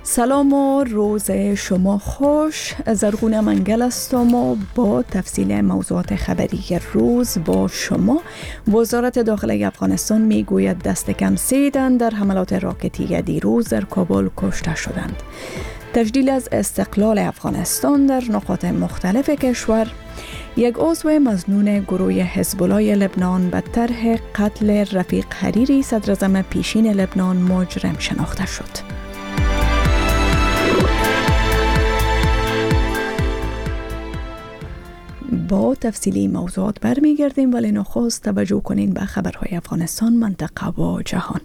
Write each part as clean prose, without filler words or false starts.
سلام و روز شما خوش. زرغون منگل هستم و با تفصیل موضوعات خبری روز با شما. وزارت داخلی افغانستان میگوید دست کم 3 تن در حملات راکتی دیروز در کابل کشته شدند. تجدید از استقلال افغانستان در نقاط مختلف کشور. یک عضو مظنون گروه حزب الله لبنان به طرح قتل رفیق حریری صدراعظم پیشین لبنان مجرم شناخته شد. با تفصیلی موضوعات برمیگردیم، ولی نخست توجه کنین به خبرهای افغانستان، منطقه و جهان.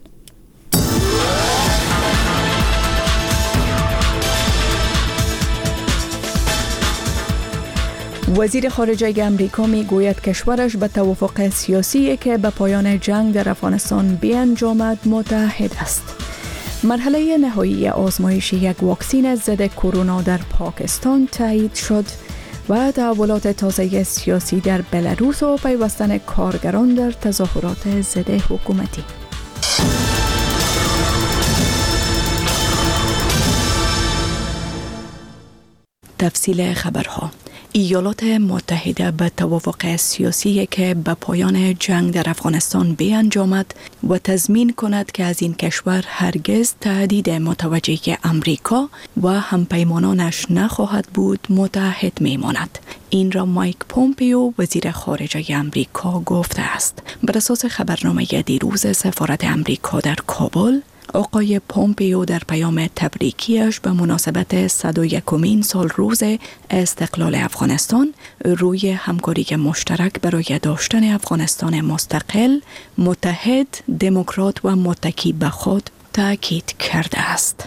وزیر خارجه امریکا می گوید کشورش به توافق سیاسی که به پایان جنگ در افغانستان بیانجامد متحد است. مرحله نهایی آزمایش یک واکسن ضد کرونا در پاکستان تایید شد و تحولات تازه سیاسی در بلاروس و پیوستن کارگران در تظاهرات ضد حکومتی. تفصیل خبرها. ایالات متحده به توافق سیاسی که به پایان جنگ در افغانستان بیانجامد و تضمین کند که از این کشور هرگز تهدید متوجه امریکا و همپیمانانش نخواهد بود متحد میماند. این را مایک پومپیو وزیر خارجه امریکا گفته است. بر اساس خبرنامه دیروز سفارت امریکا در کابل، آقای پومپیو در پیام تبریکیش به مناسبت 101مین سال روز استقلال افغانستان روی همکاری مشترک برای داشتن افغانستان مستقل، متحد، دموکرات و متکی به خود تاکید کرده است.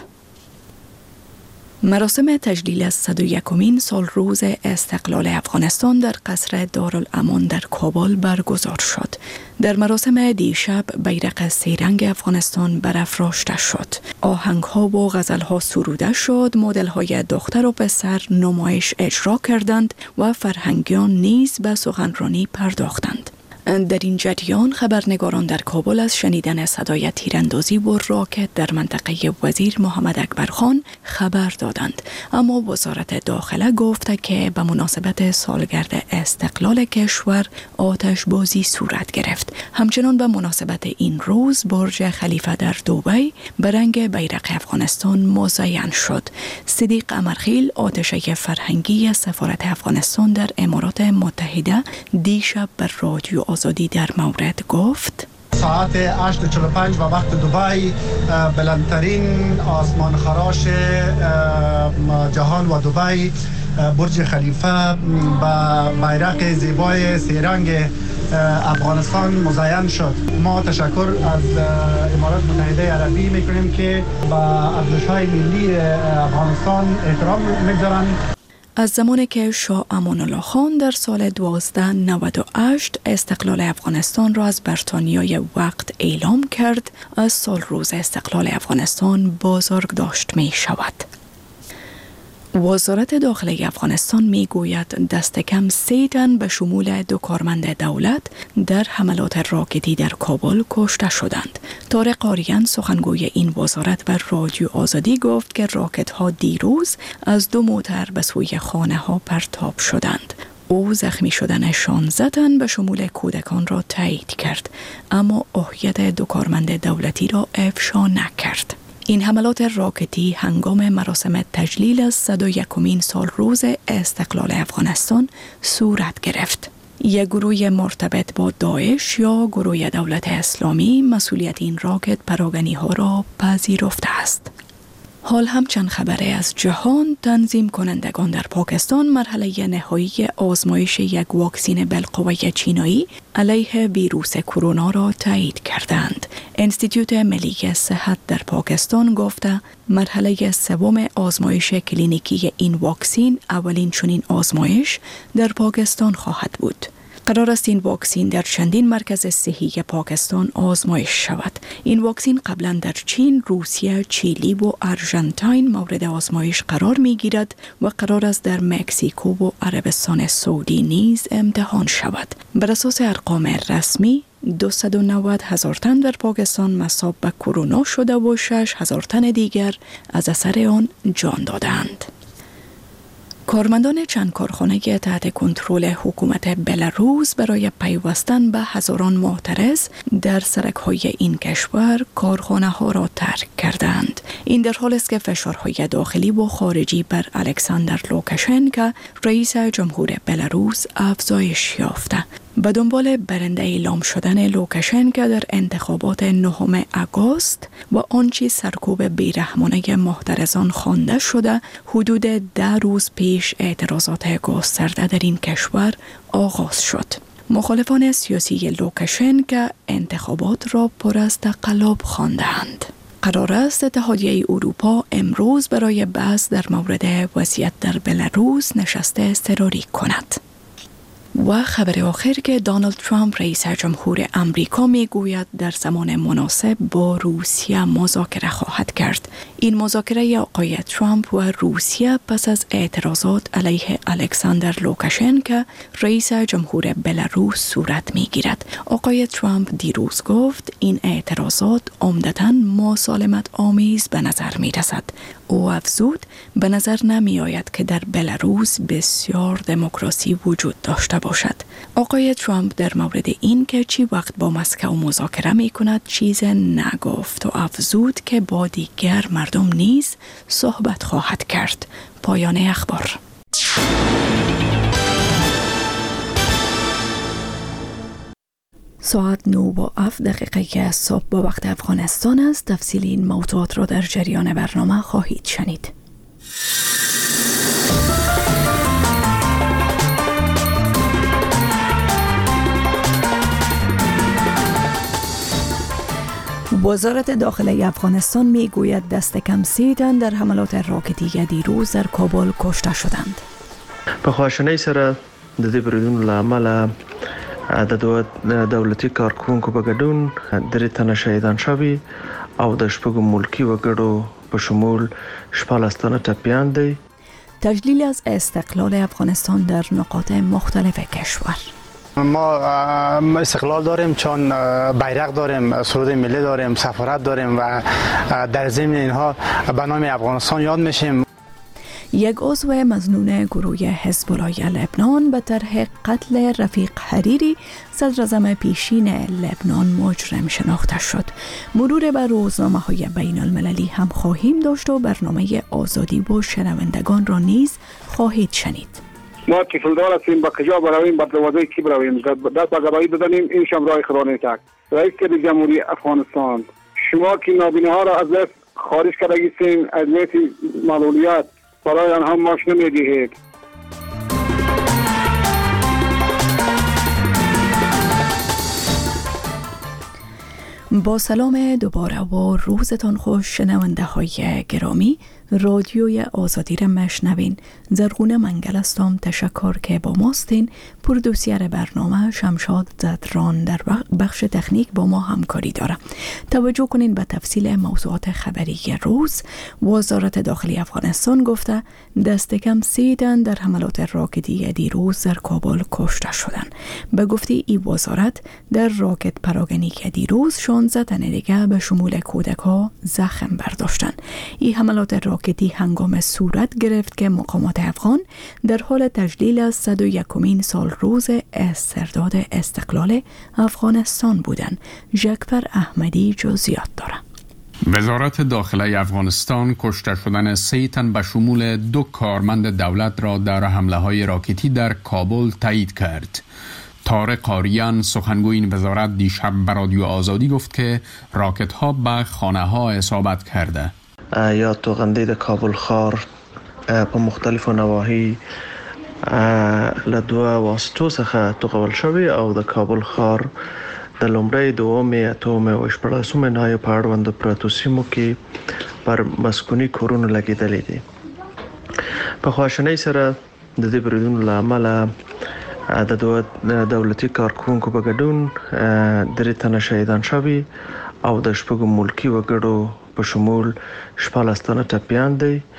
مراسم تجلیل از 101مین سال روز استقلال افغانستان در قصر دارالامان در کابل برگزار شد. در مراسم دیشب بیرق 3 رنگ افغانستان برافراشته شد. آهنگ‌ها و غزل‌ها سروده شد، مدل‌های دختر و پسر نمایش اجرا کردند و فرهنگیان نیز به سخنرانی پرداختند. در این جریان خبرنگاران در کابل از شنیدن صدای تیراندازی و راکت در منطقه وزیر محمد اکبر خان خبر دادند، اما وزارت داخله گفته که به مناسبت سالگرد استقلال کشور آتش بازی صورت گرفت. همچنان به مناسبت این روز برج خلیفه در دبی به رنگ بیرق افغانستان مزین شد. صدیق امرخیل، آتشه فرهنگی سفارت افغانستان در امارات متحده، دیشب بر رادیو آزادی در مورد گفت: ساعت 8:45 و وقت دبی بلندترین آسمان خراش جهان و دبی برج خلیفه با بیرق زیبای 3 رنگ افغانستان مزین شد. ما تشکر از امارات متحده عربی میکنیم که با ارزش‌های ملی افغانستان احترام میگذارند. از زمانی که شاه امان الله خان در سال 1298 استقلال افغانستان را از بریتانیای وقت اعلام کرد، از سال روز استقلال افغانستان بازرگ داشت می شود. وزارت داخلی افغانستان می گوید دست کم 3 تن به شمول 2 کارمند دولت در حملات راکتی در کابل کشته شدند. طارق آریان سخنگوی این وزارت بر رادیو آزادی گفت که راکت ها دیروز از 2 موتر به سوی خانه ها پرتاب شدند. او زخمی شدن 16 تن به شمول کودکان را تایید کرد، اما هویت 2 کارمند دولتی را افشا نکرد. این حملات راکتی هنگام مراسم تجلیل از 101مین سال روز استقلال افغانستان صورت گرفت. یک گروه مرتبط با داعش یا گروه دولت اسلامی مسئولیت این راکت پراگنی ها را پذیرفته است. حال هم چند خبره از جهان. تنظیم کنندگان در پاکستان مرحله نهایی آزمایش یک واکسن بالقوه چینایی علیه ویروس کرونا را تایید کردند. انستیتوت ملی صحت در پاکستان گفته مرحله 3 آزمایش کلینیکی این واکسن اولین چنین آزمایش در پاکستان خواهد بود. قرار است این واکسن در چندین مرکز صحی پاکستان آزمایش شود. این واکسن قبلا در چین، روسیه، چیلی و آرژانتین مورد آزمایش قرار می گیرد و قرار است در مکزیکو و عربستان سعودی نیز امتحان شود. بر اساس ارقام رسمی، 290,000 تن در پاکستان مصاب به کرونا شده و 6,000 تن دیگر از اثر آن جان دادند. کارمندان چند کارخانه تحت کنترل حکومت بلاروس برای پیوستن به هزاران معترض در سرک‌های این کشور کارخانه ها را ترک کردند. این در حالی است که فشارهای داخلی و خارجی بر الکساندر لوکاشنکو رئیس جمهور بلاروس افزایش یافته. به دنبال برنده اعلام شدن لوکاشنکو در انتخابات 9 آگوست و آنچه سرکوب بیرحمانه محترزان خوانده شده، حدود 10 روز پیش اعتراضات گسترده در این کشور آغاز شد. مخالفان سیاسی لوکاشنکو انتخابات را پر از تقلب خواندند. قرار است اتحادیه اروپا امروز برای بحث در مورد وضعیت در بلاروس نشست اضطراری کند. و خبر آخر که دونالد ترامپ رئیس جمهور امریکا میگوید در زمان مناسب با روسیه مذاکره خواهد کرد. این مذاکره آقای ترامپ و روسیه پس از اعتراضات علیه الکساندر لوکاشنکو رئیس جمهور بلاروس صورت میگیرد. آقای ترامپ دیروز گفت این اعتراضات عمدتاً مسالمت آمیز به نظر می رسد. او افزود به نظر نمی آید که در بلاروس بسیار دموکراسی وجود داشته باشد. آقای ترامپ در مورد این که چی وقت با مسکو مذاکره می کند چیز نگفت و افزود که با دیگر مردم نیز صحبت خواهد کرد. پایان اخبار. ساعت 9:07 صبح با وقت افغانستان است. تفصیل این موضوعات را در جریان برنامه خواهید شنید. وزارت داخله افغانستان میگوید دست کم 30 تن در حملات راکتی دیروز در کابل کشته شدند. په خواشینۍ سره د دې بریدونو له امله د دولتي کارکونکو په ګډون 3 تنه شهیدان شوي او د 6 ملکی وګړو په شمول 14 تنه ټپیان دي. تجلیل از استقلال افغانستان در نقاط مختلف کشور. ما استقلال داریم چون بیرق داریم، سرود ملی داریم، سفارت داریم و در ضمن اینها به نام افغانستان یاد میشیم. یک عضو مظنون گروه حزب الله لبنان به طرح قتل رفیق حریری صدراعظم پیشین لبنان مجرم شناخته شد. مرور بر روزنامه‌های بین المللی هم خواهیم داشت و برنامه آزادی و شنوندگان را نیز خواهید شنید. ما کفلدار هستیم، با کجا برویم، با دروازه کی برویم، دست به گواهی بزنیم، این شم راه خدا نیست. رئیس جمهوری افغانستان، شما که نابینه ها را از دست خارج کردگیستین، از لیست معلولیت برای آنها ماش نمیدهید. با سلام دوباره و روزتان خوش شنونده های گرامی. رادیوی آزادی را مشنوین. زرغونه منگل هستم. تشکر که با ماستین. پرودوسر برنامه شمشاد زدران در بخش تکنیک با ما همکاری داره. توجه کنین به تفصیل موضوعات خبری روز. وزارت داخلی افغانستان گفته دست کم 30 تن در حملات راکتی دیروز در کابل کشته شدند. به گفته این وزارت در راکت پراگنی که دیروز 16 تن دیگه به شمول کودک‌ها زخم برداشتند. این حملات راکتی هنگام صورت گرفت که مقامات افغان در حال تجلیل از 101مین سال روز استرداد استقلال افغانستان بودند. جعفر احمدی جزئیات دارد. وزارت داخله افغانستان کشته شدن 3 تن به شمول 2 کارمند دولت را در حمله‌های راکتی در کابل تایید کرد. طارق قاریان سخنگوی این وزارت دیشب به رادیو آزادی گفت که راکت ها به خانه ها اصابت کرده. یا توغنده د کابل خار په مختلفو نواحی له دوه واسطو څخه توغول شوی او د کابل خار د لومړی دومې اتومې او شپږمې نهایي په اړوند پراتو سیمو کې پر مسکونی کورونه لګیدلې دي. په خواشینۍ سره د دې بریدونو له امله د دولتي کارکونکو په ګډون 3 تنه شهیدان شوي او د 6 ملکی وګړو په شمول 14 تنه ټپیان دي.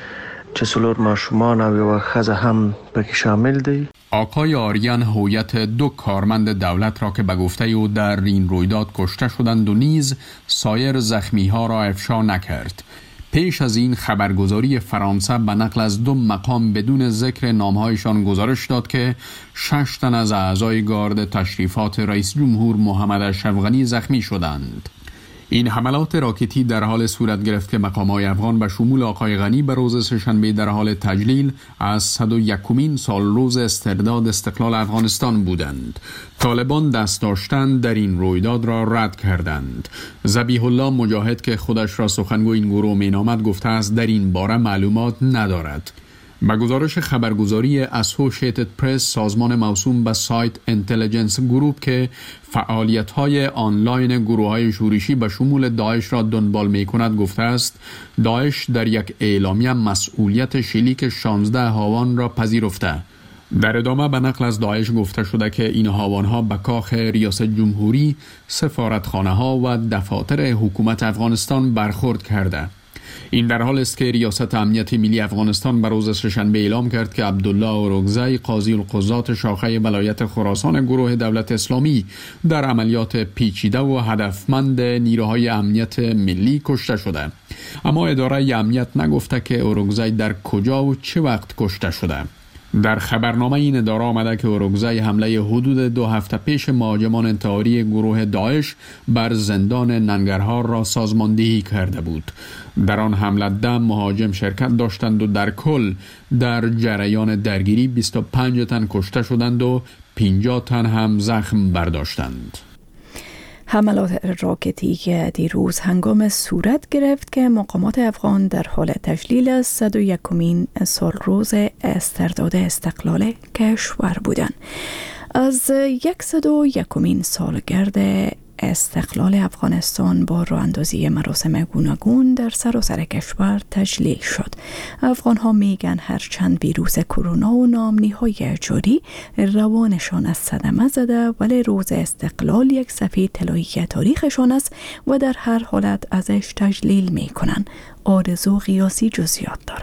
چسلور ماشومان و خزه هم بکی شامل دی. آقای آریان هویت 2 کارمند دولت را که به گفته او در این رویداد کشته شدند و نیز سایر زخمی ها را افشا نکرد. پیش از این خبرگزاری فرانسه به نقل از 2 مقام بدون ذکر نامهایشان گزارش داد که 6 تن از اعضای گارد تشریفات رئیس جمهور محمد اشرف غنی زخمی شدند. این حملات راکتی در حال صورت گرفت که مقام‌های افغان به شمول آقای غنی به روز سه‌شنبه در حال تجلیل از 101مین سال روز استرداد استقلال افغانستان بودند. طالبان دست داشتن در این رویداد را رد کردند. ذبیح الله مجاهد که خودش را سخنگوی این گروه مینامد گفته است در این باره معلومات ندارد. با گزارش خبرگزاری اسوشیتد پرس، سازمان موسوم به سایت اینتلیجنس گروپ که فعالیت‌های آنلاین گروه‌های شورشی به شمول داعش را دنبال می‌کند گفته است داعش در یک اعلامیه مسئولیت شلیک 16 هاوان را پذیرفته. در ادامه به نقل از داعش گفته شده که این هاوان‌ها به کاخ ریاست جمهوری، سفارتخانه‌ها و دفاتر حکومت افغانستان برخورد کرده. این در حال است که ریاست امنیت ملی افغانستان به روز سه‌شنبه اعلام کرد که عبدالله اورکزی قاضی القضات شاخه ولایت خراسان گروه دولت اسلامی در عملیات پیچیده و هدفمند نیروهای امنیت ملی کشته شده. اما اداره امنیت نگفته که اورکزی در کجا و چه وقت کشته شده. در خبرنامه این اداره آمده که اورکزی حمله حدود 2 هفته پیش مهاجمان انتحاری گروه داعش بر زندان ننگرهار را سازماندهی کرده بود. در آن حمله 10 مهاجم شرکت داشتند و در کل در جریان درگیری 25 تن کشته شدند و 50 تن هم زخم برداشتند. حملات راکتی که دیروز هنگام صورت گرفت که مقامات افغان در حال تجلیل 101مین سال روز استرداد استقلال کشور بودند. از 101مین سالگرد استقلال افغانستان با راه اندازی مراسم گوناگون در سراسر کشور تجلیل شد. افغان ها میگن هرچند ویروس کرونا و ناامنی‌های جاری روانشان از صدمه زده، ولی روز استقلال یک صفحه طلایی تاریخشان است و در هر حالت ازش تجلیل میکنن. آرزو قیاسی جزئیات داره.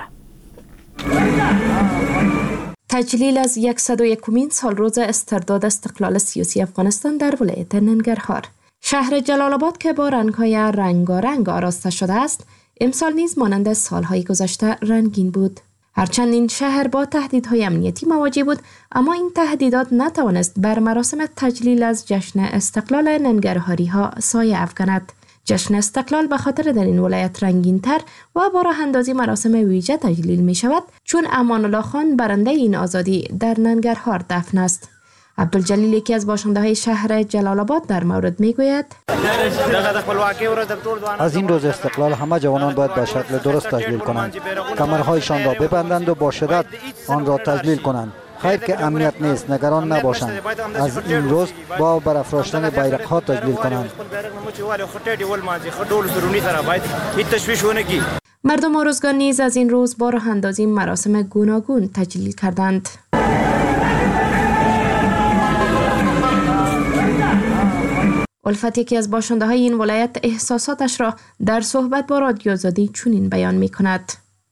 تجلیل از 101مین سال روز استرداد استقلال سیاسی افغانستان در ولایت ننگرهار. شهر جلال آباد که با رنگ‌های رنگارنگ آراسته شده است، امسال نیز مانند سالهای گذشته رنگین بود. هرچند این شهر با تهدیدهای امنیتی مواجه بود، اما این تهدیدات نتوانست بر مراسم تجلیل از جشن استقلال ننگرهاری ها سایه افکند. جشن استقلال به خاطر در این ولایت رنگین تر و با راه اندازی مراسم ویژه تجلیل می شود، چون امان الله خان برنده این آزادی در ننگرهار دفن است. عبدالجلیل یکی از باشنده های شهر جلال آباد در مورد می گوید از این روز استقلال همه جوانان باید به شکل درست تجلیل کنند، کمرهایشان را ببندند و با شدت آن را تجلیل کنند. خیر که امنیت نیست، نگران نباشند. از این روز با برافراشتن بیرق ها تجلیل کنند. مردم آرزگان نیز از این روز با راه اندازی مراسم گوناگون تجلیل کردند. الفت یکی از باشنده های این ولایت احساساتش را در صحبت با رادیو آزادی چنین بیان می کند.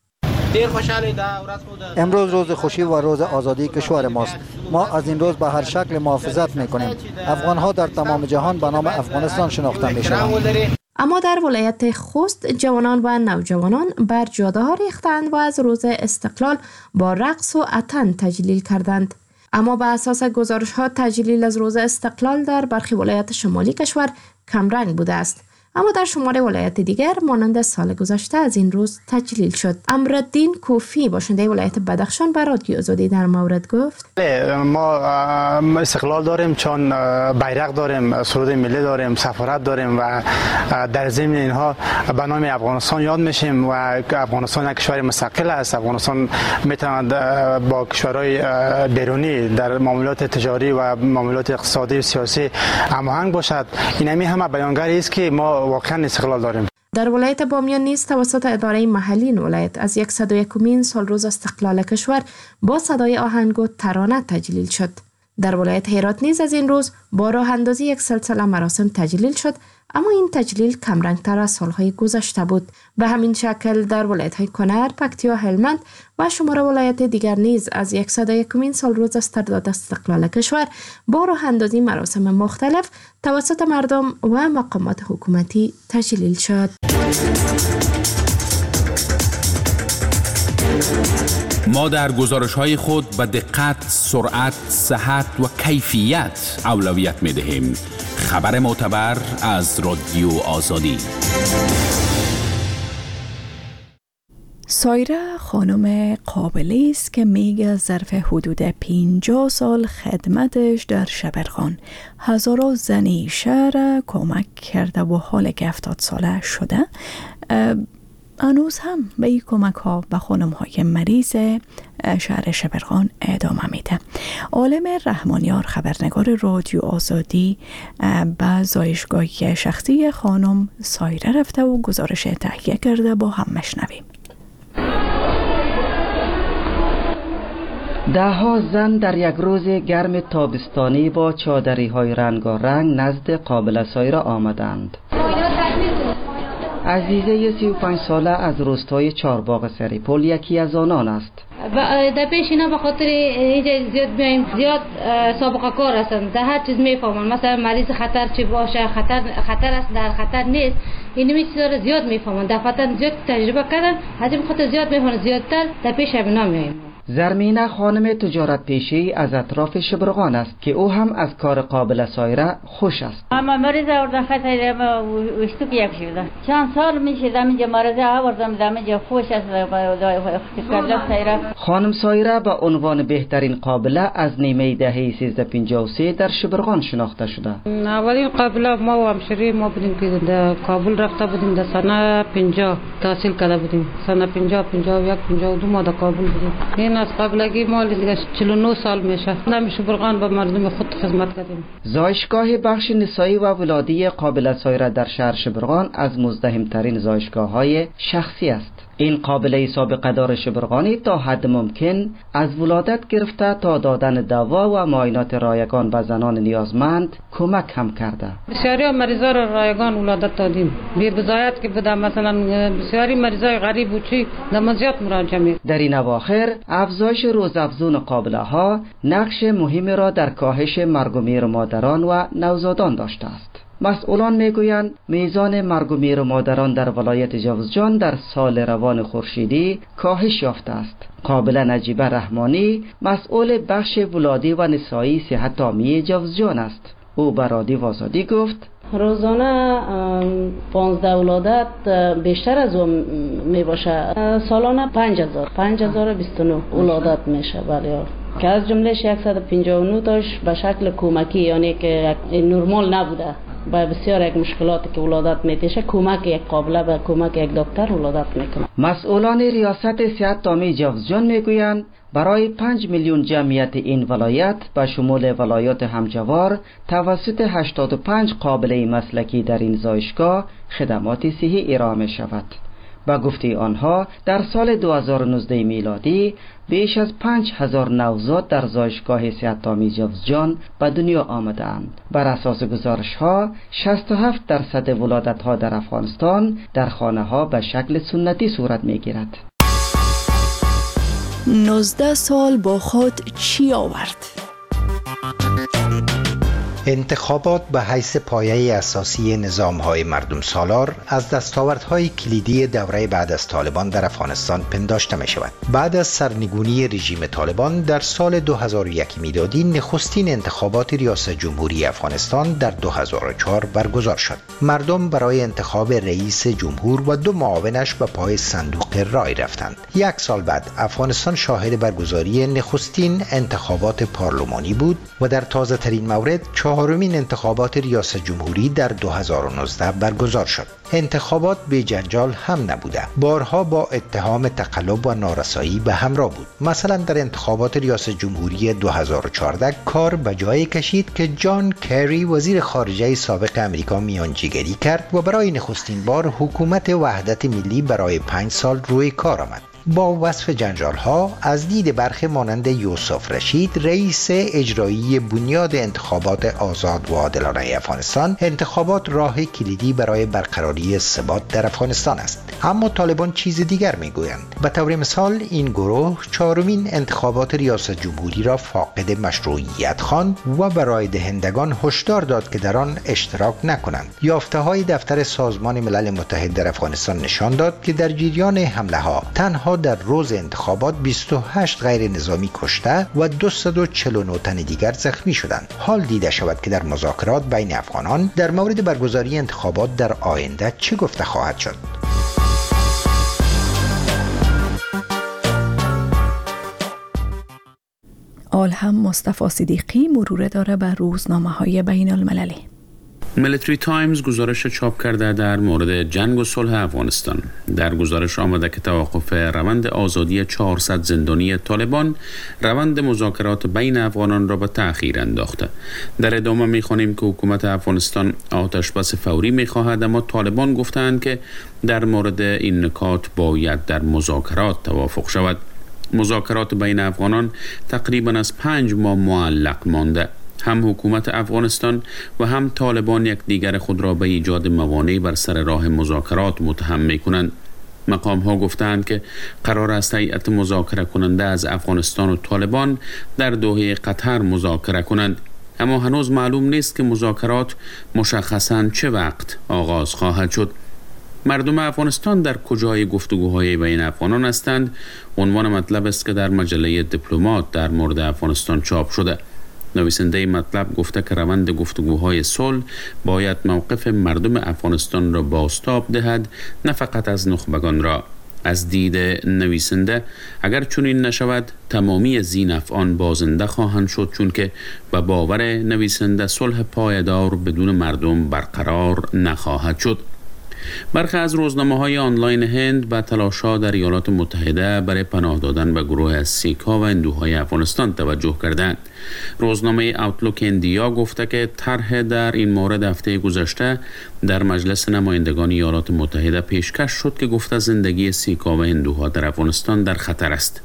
امروز روز خوشی و روز آزادی کشور ماست. ما از این روز به هر شکل محافظت میکنیم. افغان ها در تمام جهان به نام افغانستان شناخته میشوند. اما در ولایت خوست جوانان و نوجوانان بر جاده ها ریختند و از روز استقلال با رقص و اتن تجلیل کردند. اما به اساس گزارش ها تجلیل از روز استقلال در برخی ولایت شمالی کشور کمرنگ بوده است. اما در شمار ولایت دیگر مانند سال گذشته از این روز تجلیل شد. امرالدین کوفی باشنده ولایت بدخشان به رادیو آزادی در مورد گفت ما استقلال داریم، چون بیرق داریم، سرود ملی داریم، سفارت داریم و در ضمن اینها به نام افغانستان یاد میشیم و افغانستان یک کشور مستقل است. افغانستان میتواند با کشورهای بیرونی در معاملات تجاری و معاملات اقتصادی و سیاسی هماهنگ باشد. این همه بیانگری است که ما واقعا استقلال داریم. در ولایت بامیان نیز توسط اداره محلی این ولایت از 101مین سال روز استقلال کشور با صدای آهنگ و ترانه تجلیل شد. در ولایت هرات نیز از این روز با راه اندازی یک سلسله مراسم تجلیل شد، اما این تجلیل کمرنگتر از سالهای گذشته بود. به همین شکل در ولایت‌های کنر، پکتیا، هلمند و شمار ولایت دیگر نیز از 101مین سال روز استرداد استقلال کشور با راه اندازی مراسم مختلف توسط مردم و مقامات حکومتی تجلیل شد. ما در گزارش‌های خود به دقت، سرعت، صحت و کیفیت اولویت می‌دهیم. خبر معتبر از رادیو آزادی. سایره خانم قابلی است که میگه ظرف حدود 50 سال خدمتش در شبرغان هزاران زنی شهر کمک کرده و حال که 70 ساله شده هنوز هم به این کمک ها به خانم های مریض شهر شبرغان ادامه میده. عالم رحمانیار خبرنگار رادیو آزادی به زایشگاه شخصی خانم سایره رفته و گزارش تهیه کرده، با هم مشنویم. ده‌ها زن در یک روز گرم تابستانی با چادری‌های رنگارنگ نزد قابل سایره آمدند. عزیزه 35 ساله از روستای چارباغ سریپول یکی از آنان است. در پیش اینا به خاطر اینجا زیاد بیایم، زیاد سابقه کار هستند، در هر چیز میفهمن. مثلا مریض خطر چی باشه، خطر است، در خطر نیست، این چیزا رو زیاد میفهمن. دفعتا زیاد تجربه کردن، از این خاطر زیاد میفهمن، زیادتر در پیش اینا میایم. زرمینه خانم تجارت پیشه‌ای از اطراف شبرغان است که او هم از کار قابل سایره خوش است. اما مریض آوردن خیلی وشتو که یک شده چند سال میشه دمیجا مریض آوردم دمیجا خوش است سایره. خانم سایره به عنوان بهترین قابله از نیمه دهه 1353 در شبرغان شناخته شده. اولین قابله ما و همشری ما بودیم که در کابل رفته بودیم، در سنه 50 تحصیل کرده بودیم. سنه 50 51 52 ما در کابل بودیم. این از قبلگی ما دیگه 49 سال میشه. نمیشه برغان با مردم خود خدمت کردیم. زایشگاه بخش نسایی و ولادی قابل سایره در شهر شبرغان از مزدحم‌ترین زایشگاه‌های شخصی است. این قابله سابقه دار شبرغانی تا حد ممکن از ولادت گرفته تا دادن دوا و معاینات رایگان به زنان نیازمند کمک هم کرده. بسیاری مریضا را رایگان ولادت دادیم. بی بضاعت که بوده، مثلا بسیاری مریضای غریب و چی نمازیات مراجعه می. در این اواخر افزایش روزافزون قابله ها نقش مهمی را در کاهش مرگ و میر مادران و نوزادان داشته است. مسئولان میگویند میزان مرگ و میر مادران در ولایت جوزجان در سال روان خورشیدی کاهش یافته است. قابله نجیبه رحمانی مسئول بخش ولادی و نسایی صحت عامی جوزجان است. او به رادیو آزادی گفت روزانه 15 ولادت بیشتر از اون می باشه. سالانه 5029 ولادت میشه. بله، که از جمله 159 تاش به شکل کمکی، یعنی که نرمال نبوده. با بسیار یک مشکلاتی که ولادت میتشه کمک یک قابله به کمک یک دکتر ولادت میکنه. مسئولان ریاست صحت عامی جوزجان میگویند برای 5 میلیون جمعیت این ولایت به شمول ولایات همجوار توسط 85 قابله مسلکی در این زایشگاه خدمات صحی ارائه می شود. با گفته آنها در سال 2019 میلادی بیش از 5000 نوزاد در زایشگاه صحت عامی جوزجان به دنیا آمدند. بر اساس گزارش ها 67% ولادت ها در افغانستان در خانه ها به شکل سنتی صورت می گیرد. 19 سال با خود چی آورد؟ انتخابات به حیث پایه اساسی نظام‌های مردم سالار از دستاوردهای کلیدی دوره بعد از طالبان در افغانستان پنداشته می‌شود. بعد از سرنگونی رژیم طالبان در سال 2001 میلادی نخستین انتخابات ریاست جمهوری افغانستان در 2004 برگزار شد. مردم برای انتخاب رئیس جمهور و 2 معاونش به پای صندوق رای رفتند. 1 سال بعد افغانستان شاهد برگزاری نخستین انتخابات پارلمانی بود و در تازه ترین مورد 4مین انتخابات ریاست جمهوری در 2019 برگزار شد. انتخابات به جنجال هم نبوده. بارها با اتهام تقلب و نارسایی به همراه بود. مثلا در انتخابات ریاست جمهوری 2014 کار به جای کشید که جان کری وزیر خارجه سابق امریکا میانجیگری کرد و برای نخستین بار حکومت وحدت ملی برای 5 سال روی کار آمد. با وصف جنجال‌ها از دید برخی مانند یوسف رشید رئیس اجرایی بنیاد انتخابات آزاد و عادلانه افغانستان، انتخابات راه کلیدی برای برقراری ثبات در افغانستان است. اما طالبان چیز دیگر میگویند. به طور مثال این گروه چهارمین انتخابات ریاست جمهوری را فاقد مشروعیت خواند و برای دهندگان هشدار داد که در آن اشتراک نکنند. یافته‌های دفتر سازمان ملل متحد در افغانستان نشان داد که در جریان حمله‌ها تنها در روز انتخابات 28 غیر نظامی کشته و 249 تن دیگر زخمی شدند. حال دیده شود که در مذاکرات بین افغانان در مورد برگزاری انتخابات در آینده چه گفته خواهد شد. آل هم مصطفی صدیقی مرور داره بر روزنامه‌های بین المللی. ملیتری تایمز گزارش چاپ کرده در مورد جنگ و صلح افغانستان. در گزارش آمده که توقف روند آزادی 400 زندانی طالبان روند مذاکرات بین افغانان را به تأخیر انداخته. در ادامه می‌خوانیم که حکومت افغانستان آتش‌بس فوری می‌خواهد، اما طالبان گفتند که در مورد این نکات باید در مذاکرات توافق شود. مذاکرات بین افغانان تقریباً از 5 ماه معلق مانده. هم حکومت افغانستان و هم طالبان یکدیگر خود را به ایجاد موانع بر سر راه مذاکرات متهم می‌کنند. مقام ها گفتند که قرار است هیئت مذاکره کننده از افغانستان و طالبان در دوحه قطر مذاکره کنند، اما هنوز معلوم نیست که مذاکرات مشخصاً چه وقت آغاز خواهد شد. مردم افغانستان در کجای گفتگوهای بین افغانان هستند عنوان مطلب است که در مجله دیپلمات در مورد افغانستان چاپ شده. نویسنده مطلب گفته که روند گفتگوهای صلح باید موقف مردم افغانستان را بازتاب دهد، نه فقط از نخبگان را. از دید نویسنده اگر چنین نشود تمامی ذی‌نفعان بازنده خواهند شد، چون که به باور نویسنده صلح پایدار بدون مردم برقرار نخواهد شد. برخی از روزنامه‌های آنلاین هند به تلاش‌ها در ایالات متحده برای پناه دادن به گروه از سیک‌ها و هندوهای افغانستان توجه کردند. روزنامه آوتلوک اندیا گفته که طرح در این مورد هفته گذشته در مجلس نمایندگان ایالات متحده پیشکش شد که گفته زندگی سیک‌ها و هندوها در افغانستان در خطر است.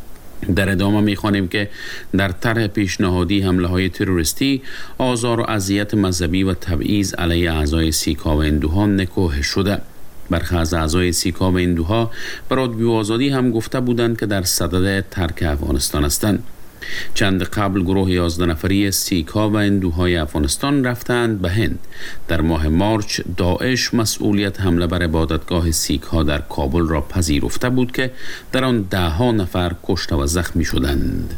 در ادامه می‌خوانیم که در طرح پیشنهادی حمله‌های تروریستی، آزار و اذیت مذهبی و تبعیض علیه اعضای سیک‌ها و هندوها نکوهش شده. برخی از اعضای سیک‌ها و هندوها به رادیو آزادی هم گفته بودند که در صدد ترک افغانستان هستند. چند قبل گروه 11 نفری سیک‌ها و هندوهای افغانستان رفتند به هند. در ماه مارچ داعش مسئولیت حمله بر عبادتگاه سیک‌ها در کابل را پذیرفته بود که در آن 10 نفر کشته و زخمی شدند.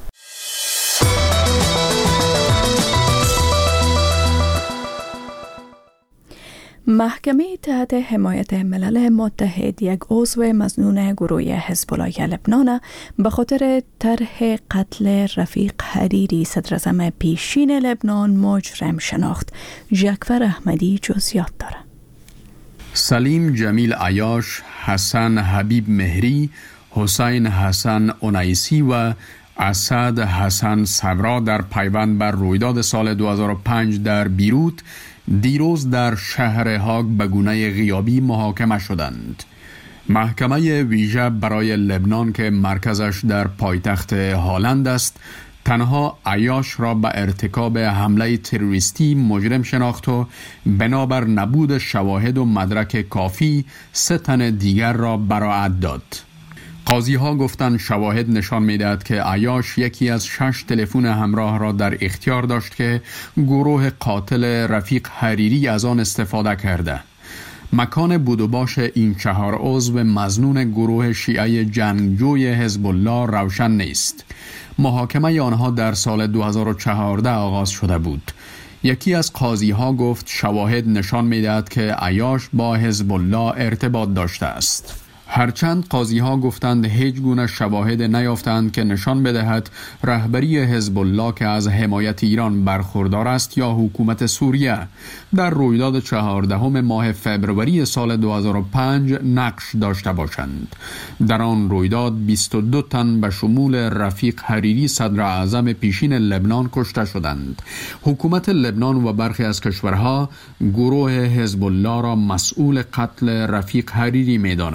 محکمه تحت حمایت ملل متحد یک عضو مظنون گروه حزب الله لبنان به خاطر طرح قتل رفیق حریری صدراعظم پیشین لبنان مجرم شناخت. جعفر احمدی جزئیات دارد. سلیم جمیل عیاش، حسن حبیب مهری، حسین حسن اونیسی و اسد حسن صبرا در پیوند بر رویداد سال 2005 در بیروت دیروز در شهر هاگ به گونه غیابی محاکمه شدند. محکمه ویژه برای لبنان که مرکزش در پایتخت هالند است، تنها عیاش را به ارتکاب حمله تروریستی مجرم شناخت و بنابر نبود شواهد و مدرک کافی 3 تن دیگر را براءت داد. قاضی ها گفتند شواهد نشان می‌دهد که عیاش یکی از 6 تلفن همراه را در اختیار داشت که گروه قاتل رفیق حریری از آن استفاده کرده. مکان بود و باش این 4 عضو مظنون گروه شیعه جنگجوی حزب الله روشن نیست. محاکمه آنها در سال 2014 آغاز شده بود. یکی از قاضی ها گفت شواهد نشان می‌دهد که عیاش با حزب الله ارتباط داشته است. هرچند قاضی ها گفتند هیچ گونه شواهد نیافتند که نشان بدهد رهبری حزب الله که از حمایت ایران برخوردار است یا حکومت سوریه در رویداد 14 ماه فوریه سال 2005 نقش داشته باشند. در آن رویداد 22 تن به شمول رفیق حریری صدر اعظم پیشین لبنان کشته شدند. حکومت لبنان و برخی از کشورها گروه حزب الله را مسئول قتل رفیق حریری می دانند.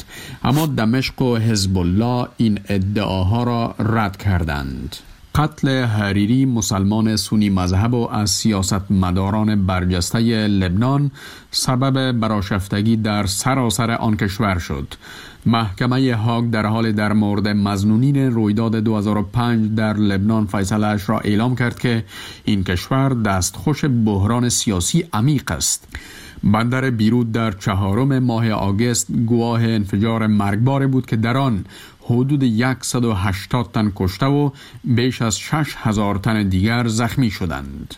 اما دمشق و حزب الله این ادعاها را رد کردند. قتل حریری، مسلمان سنی مذهب و از سیاستمداران برجسته لبنان سبب برآشفتگی در سراسر آن کشور شد. محکمه هاگ در حال در مورد مظنونین رویداد 2005 در لبنان فیصله‌اش را اعلام کرد که این کشور دستخوش بحران سیاسی عمیق است. بندر بیروت در 4 ماه آگوست گواه انفجار مرگباری بود که در آن حدود 180 تن کشته و بیش از 6000 تن دیگر زخمی شدند.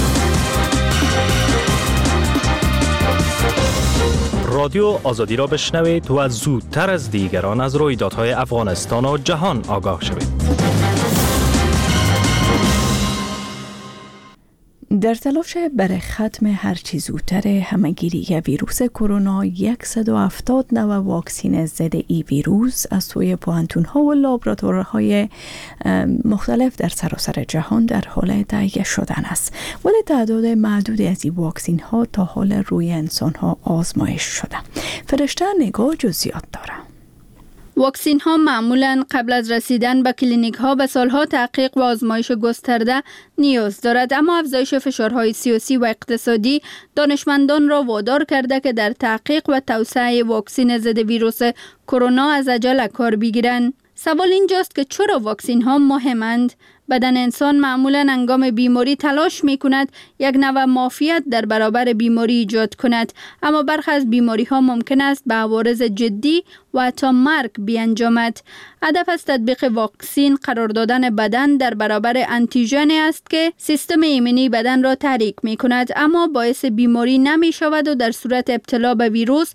رادیو آزادی را بشنوید و زودتر از دیگران از رویدادهای افغانستان و جهان آگاه شوید. در تلاش برای ختم هرچی زودتر همه‌گیری ویروس کرونا 170 نوع واکسین ضد ای ویروس از سوی پوهنتون‌ها و لابراتوارهای مختلف در سراسر جهان در حال تهیه شدن است، ولی تعداد معدودی از این واکسین‌ها تا حال روی انسان‌ها آزمایش شده. فرشته نگاه جزئیات داره. واکسین ها معمولاً قبل از رسیدن به کلینیک ها به سالها تحقیق و آزمایش گسترده نیاز دارد، اما افزایش فشارهای سیاسی و اقتصادی دانشمندان را وادار کرده که در تحقیق و توسعه واکسین ضد ویروس کرونا از عجله کار بگیرند. سوال اینجاست که چرا واکسین ها مهمند؟ بدن انسان معمولاً هنگام بیماری تلاش می کند یک نوع معافیت در برابر بیماری ایجاد کند، اما برخی از بیماری ها ممکن است به عوارض جدی و حتی مرگ بیانجامد. هدف از تطبیق واکسین قرار دادن بدن در برابر آنتیژنی است که سیستم ایمنی بدن را تحریک می کند، اما باعث بیماری نمی شود و در صورت ابتلا به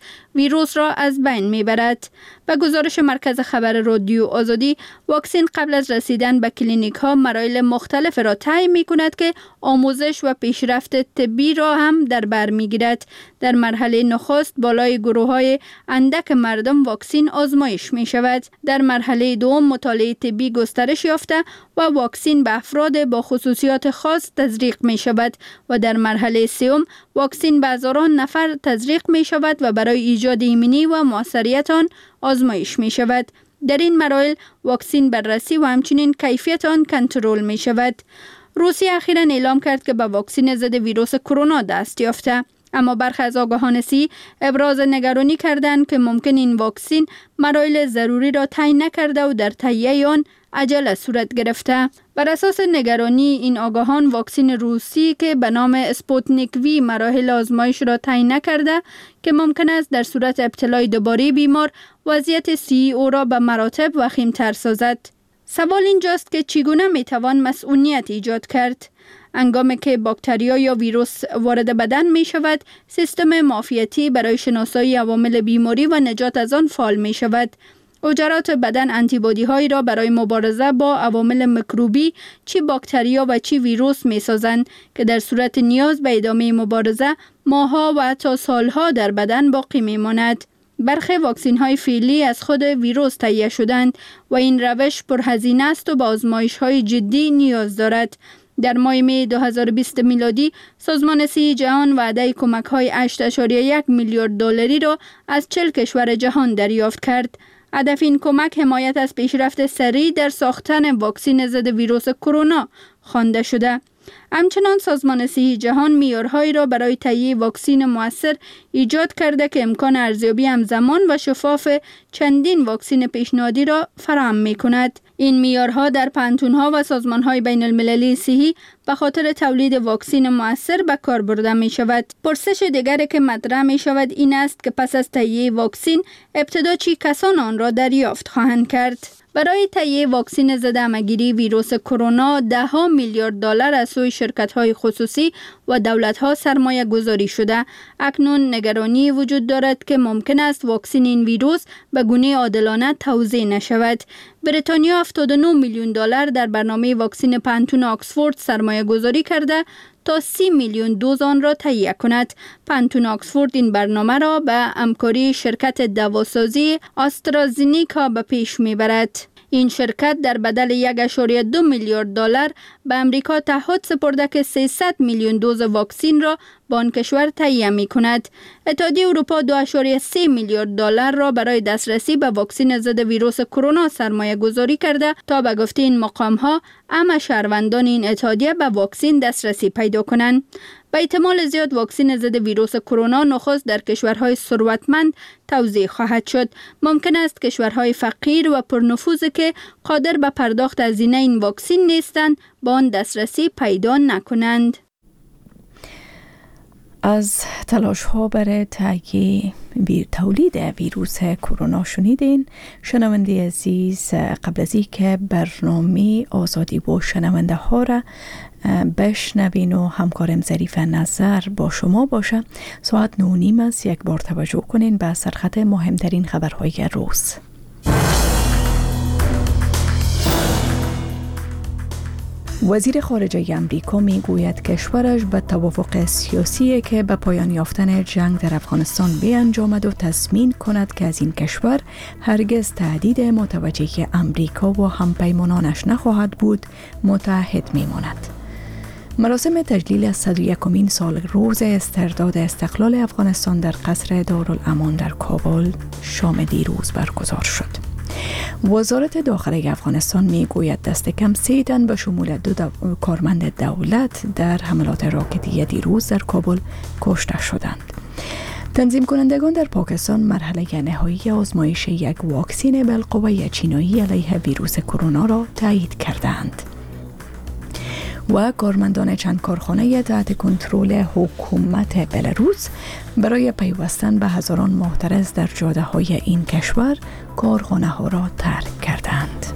ویروس را از بین می برد. به گزارش مرکز خبر رادیو آزادی، واکسین قبل از رسیدن به کلینیک ها مراحل مختلف را طی می کند که آموزش و پیشرفت طبی را هم در بر می گیرد. در مرحله نخست بالای گروه های اندک مردم واکسین آزمایش می شود. در مرحله دوم مطالعه طبی گسترش یافته و واکسین به افراد با خصوصیات خاص تزریق می شود و در مرحله سوم واکسین به هزاران نفر تزریق می شود و برای ایجاد ایمنی و موثریت آن آزمایش می شود. در این مراحل واکسین بررسی و همچنین کیفیت آن کنترل می شود. روسیه اخیراً اعلام کرد که به واکسین ضد ویروس کرونا دست یافته، اما برخی از آگاهان صحی ابراز نگرانی کردند که ممکن این واکسین مراحل ضروری را طی نکرده و در تهیه آن عجله صورت گرفته. بر اساس نگرانی این آگاهان، واکسین روسی که به نام اسپوتنیک وی مراحل آزمایش را طی نکرده که ممکن است در صورت ابتلای دوباره بیمار وضعیت صحی او را به مراتب وخیم‌تر سازد. سوال اینجاست که چگونه میتوان مسئولیت ایجاد کرد؟ هنگامی که باکتریا یا ویروس وارد بدن می شود، سیستم معافیتی برای شناسایی عوامل بیماری و نجات از آن فعال می شود. حجرات بدن آنتیبادی هایی را برای مبارزه با عوامل میکروبی چی باکتریا و چی ویروس می سازند که در صورت نیاز به ادامه مبارزه ماه‌ها و حتی سالها در بدن باقی می ماند. برخی واکسین های فعلی از خود ویروس تهیه شدند و این روش پرهزینه است و به آزمایش های جدی نیاز دارد. در ماه می 2020 میلادی سازمان صحی جهان وعده کمک های 8.1 میلیارد دلاری را از 40 کشور جهان دریافت کرد. هدف این کمک حمایت از پیشرفت سریع در ساختن واکسین ضد ویروس کرونا خوانده شده. همچنان سازمان صحی جهان معیارهایی را برای تهیه واکسین مؤثر ایجاد کرده که امکان ارزیابی همزمان و شفاف چندین واکسین پیشنهادی را فراهم می‌کند. این معیارها در پانتون‌ها و سازمان‌های بین‌المللی صحی به خاطر تولید واکسین مؤثر به کار برده می‌شود. پرسش دیگری که مطرح می‌شود این است که پس از تهیه واکسین ابتدا چه کسان آن را دریافت خواهند کرد؟ برای تهیه واکسین ضد همه‌گیری ویروس کرونا 10 میلیارد دلار از سوی شرکت‌های خصوصی و دولت‌ها سرمایه گذاری شده. اکنون نگرانی وجود دارد که ممکن است واکسین این ویروس به گونه عادلانه توزیع نشود. بریتانیا 79 میلیون دلار در برنامه واکسین پانتون آکسفورد سرمایه گذاری کرده تا 30 میلیون دوز آن را تهیه کند. پانتون آکسفورد این برنامه را به همکاری شرکت دواسازی آسترازینیکا به پیش میبرد. این شرکت در بدل 1.2 میلیارد دلار به امریکا تعهد سپرده که 300 میلیون دوز واکسین را با آن کشور تهیه می کند. اتحادیه اروپا 2.3 میلیارد دلار را برای دسترسی به واکسن ضد ویروس کرونا سرمایه گذاری کرده تا به گفته این مقام ها همه شهروندان این اتحادیه به واکسن دسترسی پیدا کنند. به احتمال زیاد واکسن ضد ویروس کرونا نخست در کشورهای ثروتمند توزیع خواهد شد. ممکن است کشورهای فقیر و پرنفوذی که قادر به پرداخت هزینه این واکسن نیستند با آن دسترسی پیدا نکنند. از تلاش ها برای تهیه تولید ویروس کرونا شنیدین. شنونده عزیز، قبل از اینکه برنامه آزادی با شنونده ها را بشنوین و همکارم ظریف نظر با شما باشه، ساعت 9:30 است. یک بار توجه کنین به سرخط مهمترین خبرهای روز. وزیر خارجه امریکا می گوید کشورش به توافق سیاسی که به پایان یافتن جنگ در افغانستان بیانجامد و تضمین کند که از این کشور هرگز تهدید متوجه امریکا و همپیمانانش نخواهد بود متعهد می ماند. مراسم تجلیل از 101مین سال روز استرداد استقلال افغانستان در قصر دارالامان در کابل شام دیروز برگزار شد. وزارت داخلی افغانستان می گوید دست کم 3 تن به شمول 2 کارمند دولت در حملات راکتی دیروز در کابل کشته شدند. تنظیم کنندگان در پاکستان مرحله نهایی آزمایش یک واکسن بالقوه چینایی علیه ویروس کرونا را تایید کردند. و کارمندان چند کارخانه تحت کنترل حکومت بلاروس برای پیوستن به هزاران معترض در جاده های این کشور کارخانه ها را ترک کردند.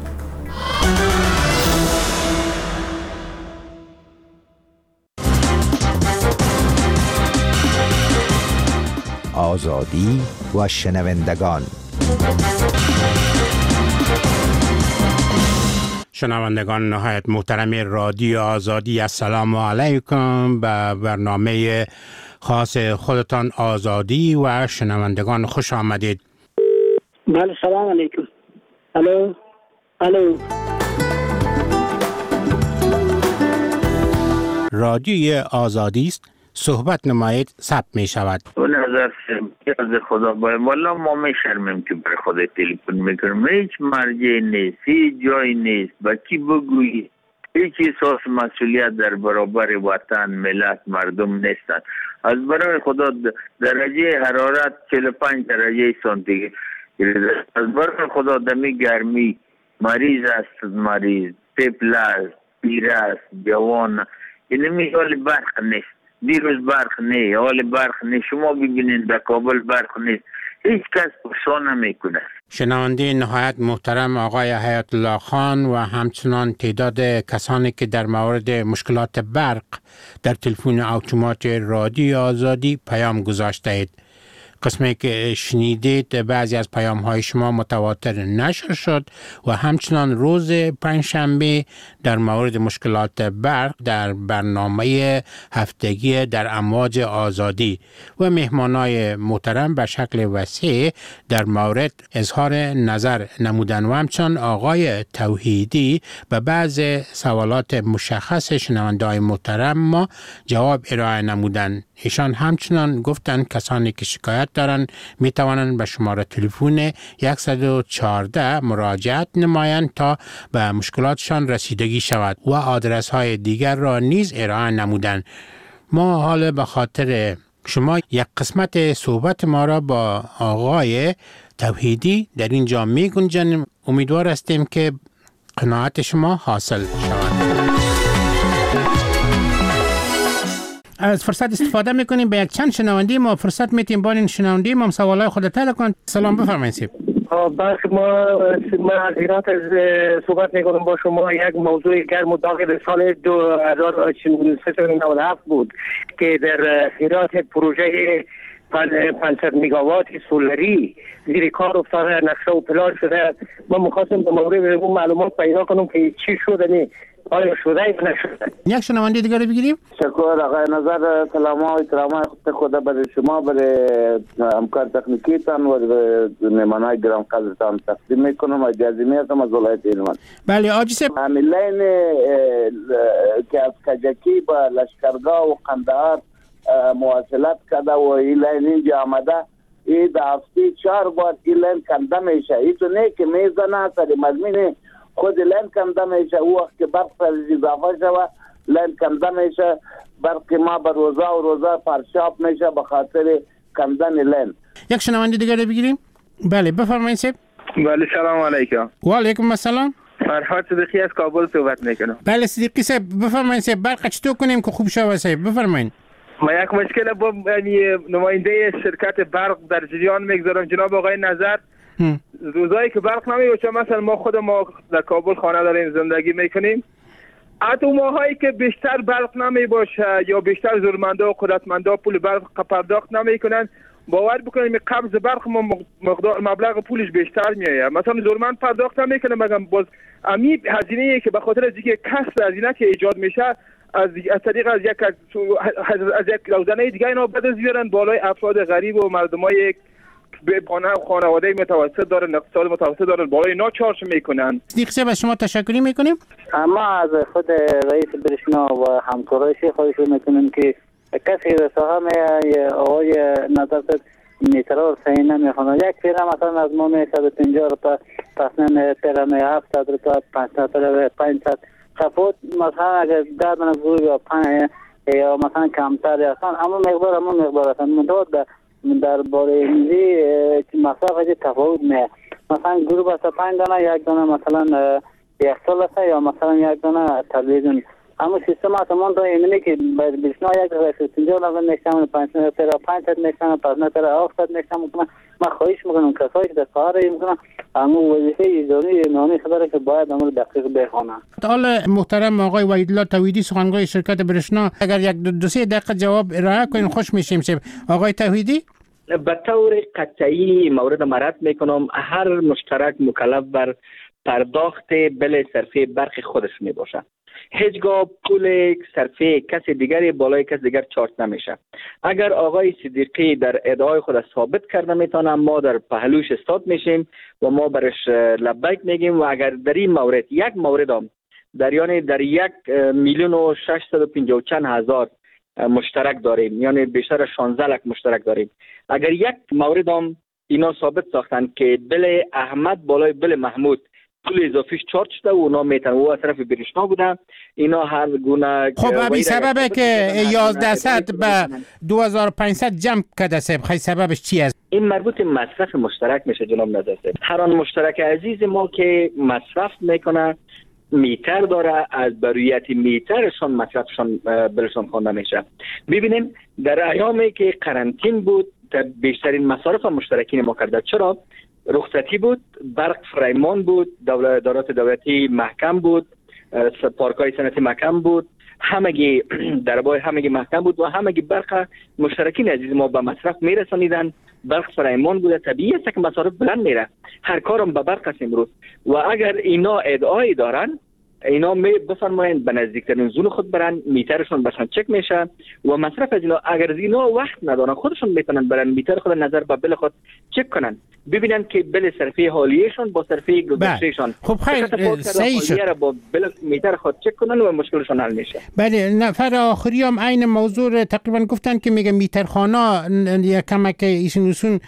آزادی و شنوندگان. شنوندگان نهایت محترم رادیو آزادی، السلام علیکم. به برنامه خاص خودتان آزادی و شنوندگان خوش آمدید. بله، سلام علیکم. الو. رادیوی آزادی است، صحبت نمایید ثبت می شود. و نظر از خدا باید والا ما می شرمیم که برای خدا تلفن میکنیم. هیچ مرجع نیست، هیچ جای نیست. با کی بگویی؟ هیچ احساس مسئولیت در برابر وطن، ملت، مردم نیستند. از برای خدا درجه حرارت 45 درجه سانتیگراد. از برای خدا دمی گرمی مریض است، مریض طفل است، پیر است، جوان. اینمی حال برق نیست. دیروز برق نه، حال برق نه. شما ببینید در کابل برق نیست. هیچ کس پرسان نمیکنه. شنونده نهایت محترم آقای حیات الله خان و همچنان تعداد کسانی که در مورد مشکلات برق در تلفن اتومات رادیو آزادی پیام گذاشته اید. قسمی که شنیدید بعضی از پیام های شما متواتر نشر شد و همچنان روز پنجشنبه در مورد مشکلات برق در برنامه هفتگی در امواج آزادی و مهمانای محترم به شکل وسیع در مورد اظهار نظر نمودن و همچنان آقای توحیدی به بعض سوالات مشخص شنونده‌های محترم ما جواب ارائه نمودن. ایشان همچنان گفتند کسانی که شکایت دارند می توانند به شماره تلفن 114 مراجعت نمایند تا به مشکلاتشان رسیدگی شود و آدرس های دیگر را نیز ارائه نمودند. ما حالا به خاطر شما یک قسمت صحبت ما را با آقای توحیدی در اینجا می گنجانیم. امیدوار هستیم که قناعت شما حاصل شود. از فرصت استفاده میکنیم به یک چند شنوندی ما فرصت میتیم با این شنوندی ما سوالای خود طرح کنید. سلام بفرمایید. بس ما از ایران صحبت میکنم با شما. یک موضوع گرم و داغ در سال 2097 بود که در هرات پروژه 500 مگاوات سولری زیر کار افتاده، نقشه و پلان شده. ما می‌خواستیم در مورد اون معلومات پیدا کنم که چی شده، آیا شده یا نشده. یک شنونده دیگر بگیریم. شکر آقای نظر. سلام و احترام خدا برای شما، برای همکار تکنیکیتان و مهمانای گران قدرتان تقدیم میکنم. اجازه می‌دم از ولایت هلمند. بله آجیس عاملین که از کجکی با لشکرگاه و قندهار مواصلت کرده و این لین اینجا آمده، این در هفته 4 بار این لین کنده میشه. این تو نه که میزنه سر مضمین خود لین کنده میشه، او وقت که برق سر اضافه شوه لین کنده میشه، برق ما به روزه و روزه پرشاب میشه به خاطر کندن لین. یک شنونده دیگر بگیریم. بله بفرمایید سیب. بله سلام علیکم. و علیکم السلام. فرهاد صدیقی از کابل صحبت میکنم. بله صدیقی صاحب بفرمایید صاحب، برق چطور کنیم که خوب شود صاحب؟ بفرمایید. ما یک مشکل با نماینده شرکت برق در جریان میگذارم جناب آقای نظر. روزایی که برق نمیوشه، مثلا ما در کابل خانه داریم زندگی میکنیم، حتی ماهایی که بیشتر برق نمی باشه یا بیشتر زورمنده و قدرتمنده پول برق پرداخت نمیکنن، باور بکنیم قبض برق مبلغ پولش بیشتر میایه. مثلا زورمند پرداخت نمیکنه، مگم باز امی هزینه‌ای که به خاطر از اینکه کسر هزینه که ایجاد میشه از طریق از یک روزنه دیگه اینا بعد از بیارن بالای افراد غریب و مردمای به خانواده متوسط دارن، اقتصاد متوسط دارن، بالای اینا چارج میکنن. دیگه به شما تشکر میکنیم. اما از خود رئیس برشنا و همکارایش خواهش میکنیم که کسی رساهم آقای نظر میترار صحیح نمیخونه. یک پیره مثلا از ما 150 روپا تصمیم پیره 700 روپا 500 خفوت مثلا اگر در من گروه یا 5 یا مثلا کمتر هستن، اما مقدار هستن مداد در باره اینجی مصرف تفاوت میه. مثلا گروه بسته 5 دانه، یک دانه مثلا یک سال است یا مثلا یک دانه تلویزیون. اما سیستم اتمان تا اینه که بیشتر یک رئیس 50 نفر میشن، 500 میشن، 700 میشن. من خواهش میکنم کسایی که در کار میکنن اما وظیفه اداری نانی خبره که باید امر دقیق بخونه. حالا محترم آقای وحیدالله توحیدی سخنگوی شرکت برشنا، اگر یک دو سه دقیقه جواب ارائه کنین خوش میشیم. آقای توحیدی. به طور قطعی مورد مرد میکنم، هر مشترک مکلف بر پرداخت بل صرفه برق خودش می باشه. هیچگاه پول صرفه کسی دیگری بالای کسی دیگر چارج نمیشه. اگر آقای صدیقی در ادعای خود ثابت کرده میتونه، ما در پهلوش استاد میشیم و ما برش لبیک میگیم. و اگر در این مورد یک مورد هم در 1,650,000 مشترک داریم، یعنی بیشتر 16 لک مشترک داریم، اگر یک مورد هم اینا ثابت ساختن که بل احمد بالای بل محمود پول اضافیش چارج شده و اونا میتونن و از طرف برشنا بودن، اینا هر گونه خب همین سببه که 1100 به 2500 جمع کرده صاحب. خیلی سببش چی است؟ این مربوط مصرف مشترک میشه جناب نظر صاحب. هر آن مشترک عزیز ما که مصرف میکنه میتر داره، از برویت میترشان مصرفشان بلشان خوانده میشه. ببینیم در ایامی که قرنطین بود بیشترین مصارف مشترکین ما کرده. چرا؟ رخصتی بود، برق فریمان بود، دارات دولتی محکم بود، پارکای صنعتی محکم بود، همگی دربای همگی محکم بود و همگی برق مشترکین عزیز ما به مصرف میرسانیدن. برق فریمان بوده، طبیعی است که مصارف بلند میره، هر کارم به برق است امروز. و اگر اینا ادعای دارن، اینا می بفرمایند به نزدیکترین زون خود برن، میترشون بشن چک میشه و مصرف از اینا اگر اینا وقت ندارن خودشون میتونن برن میتر خود نظر به بل خود چک کنن، ببینن که بل صرفه حالیهشون با صرفه گذشتهشون خب خیلی صحیح شد، با بل میتر خود چک کنن و مشکلشون حل میشه. بله نفر آخری هم عین موضوع تقریبا گفتن که میگه میترخانا یک کمک ایشون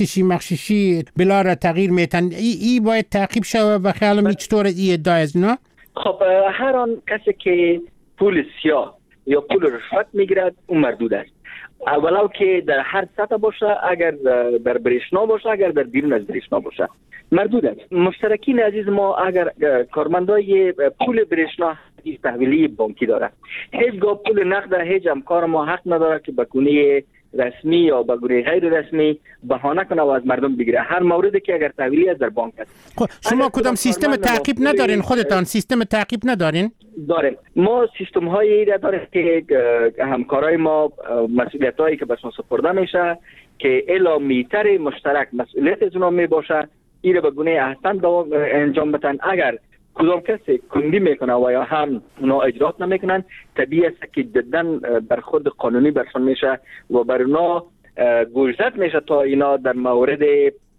بخششی بلا را تغییر میتن. ای باید تعقیب شود و خیالم چطور ای ادعای از اینا؟ خب هر آن کسی که پول سیاه یا پول رشوت میگیرد اون مردود است، ولو که در هر سطح باشه، اگر در برشنا باشه، اگر در بیرون از برشنا باشه مردود است. مشترکین عزیز ما اگر کارمندای پول برشنا تحویلی بانکی داره، هیچگاه پول نقد هیچ همکار ما حق نداره که به گونه رسمی یا به گونه غیر رسمی بهانه کنه و از مردم بگیره. هر موردی که اگر تحویلی از در بانک است. خب شما کدام سیستم تعقیب ندارین؟ خودتان سیستم تعقیب ندارین؟ داریم. ما سیستم هایی داریم که همکارای ما مسئولیت هایی که بهشون سپرده میشه که الا میتر مشترک مسئولیت از اونا می باشه، این به گونه احسن انجام بدن. اگر کدام کسی کندی میکنه و یا هم اونا اجرات نمیکنن، طبیعی است که جدن بر خود قانونی برشان میشه و بر اونا گوشزد میشه تا اینا در مورد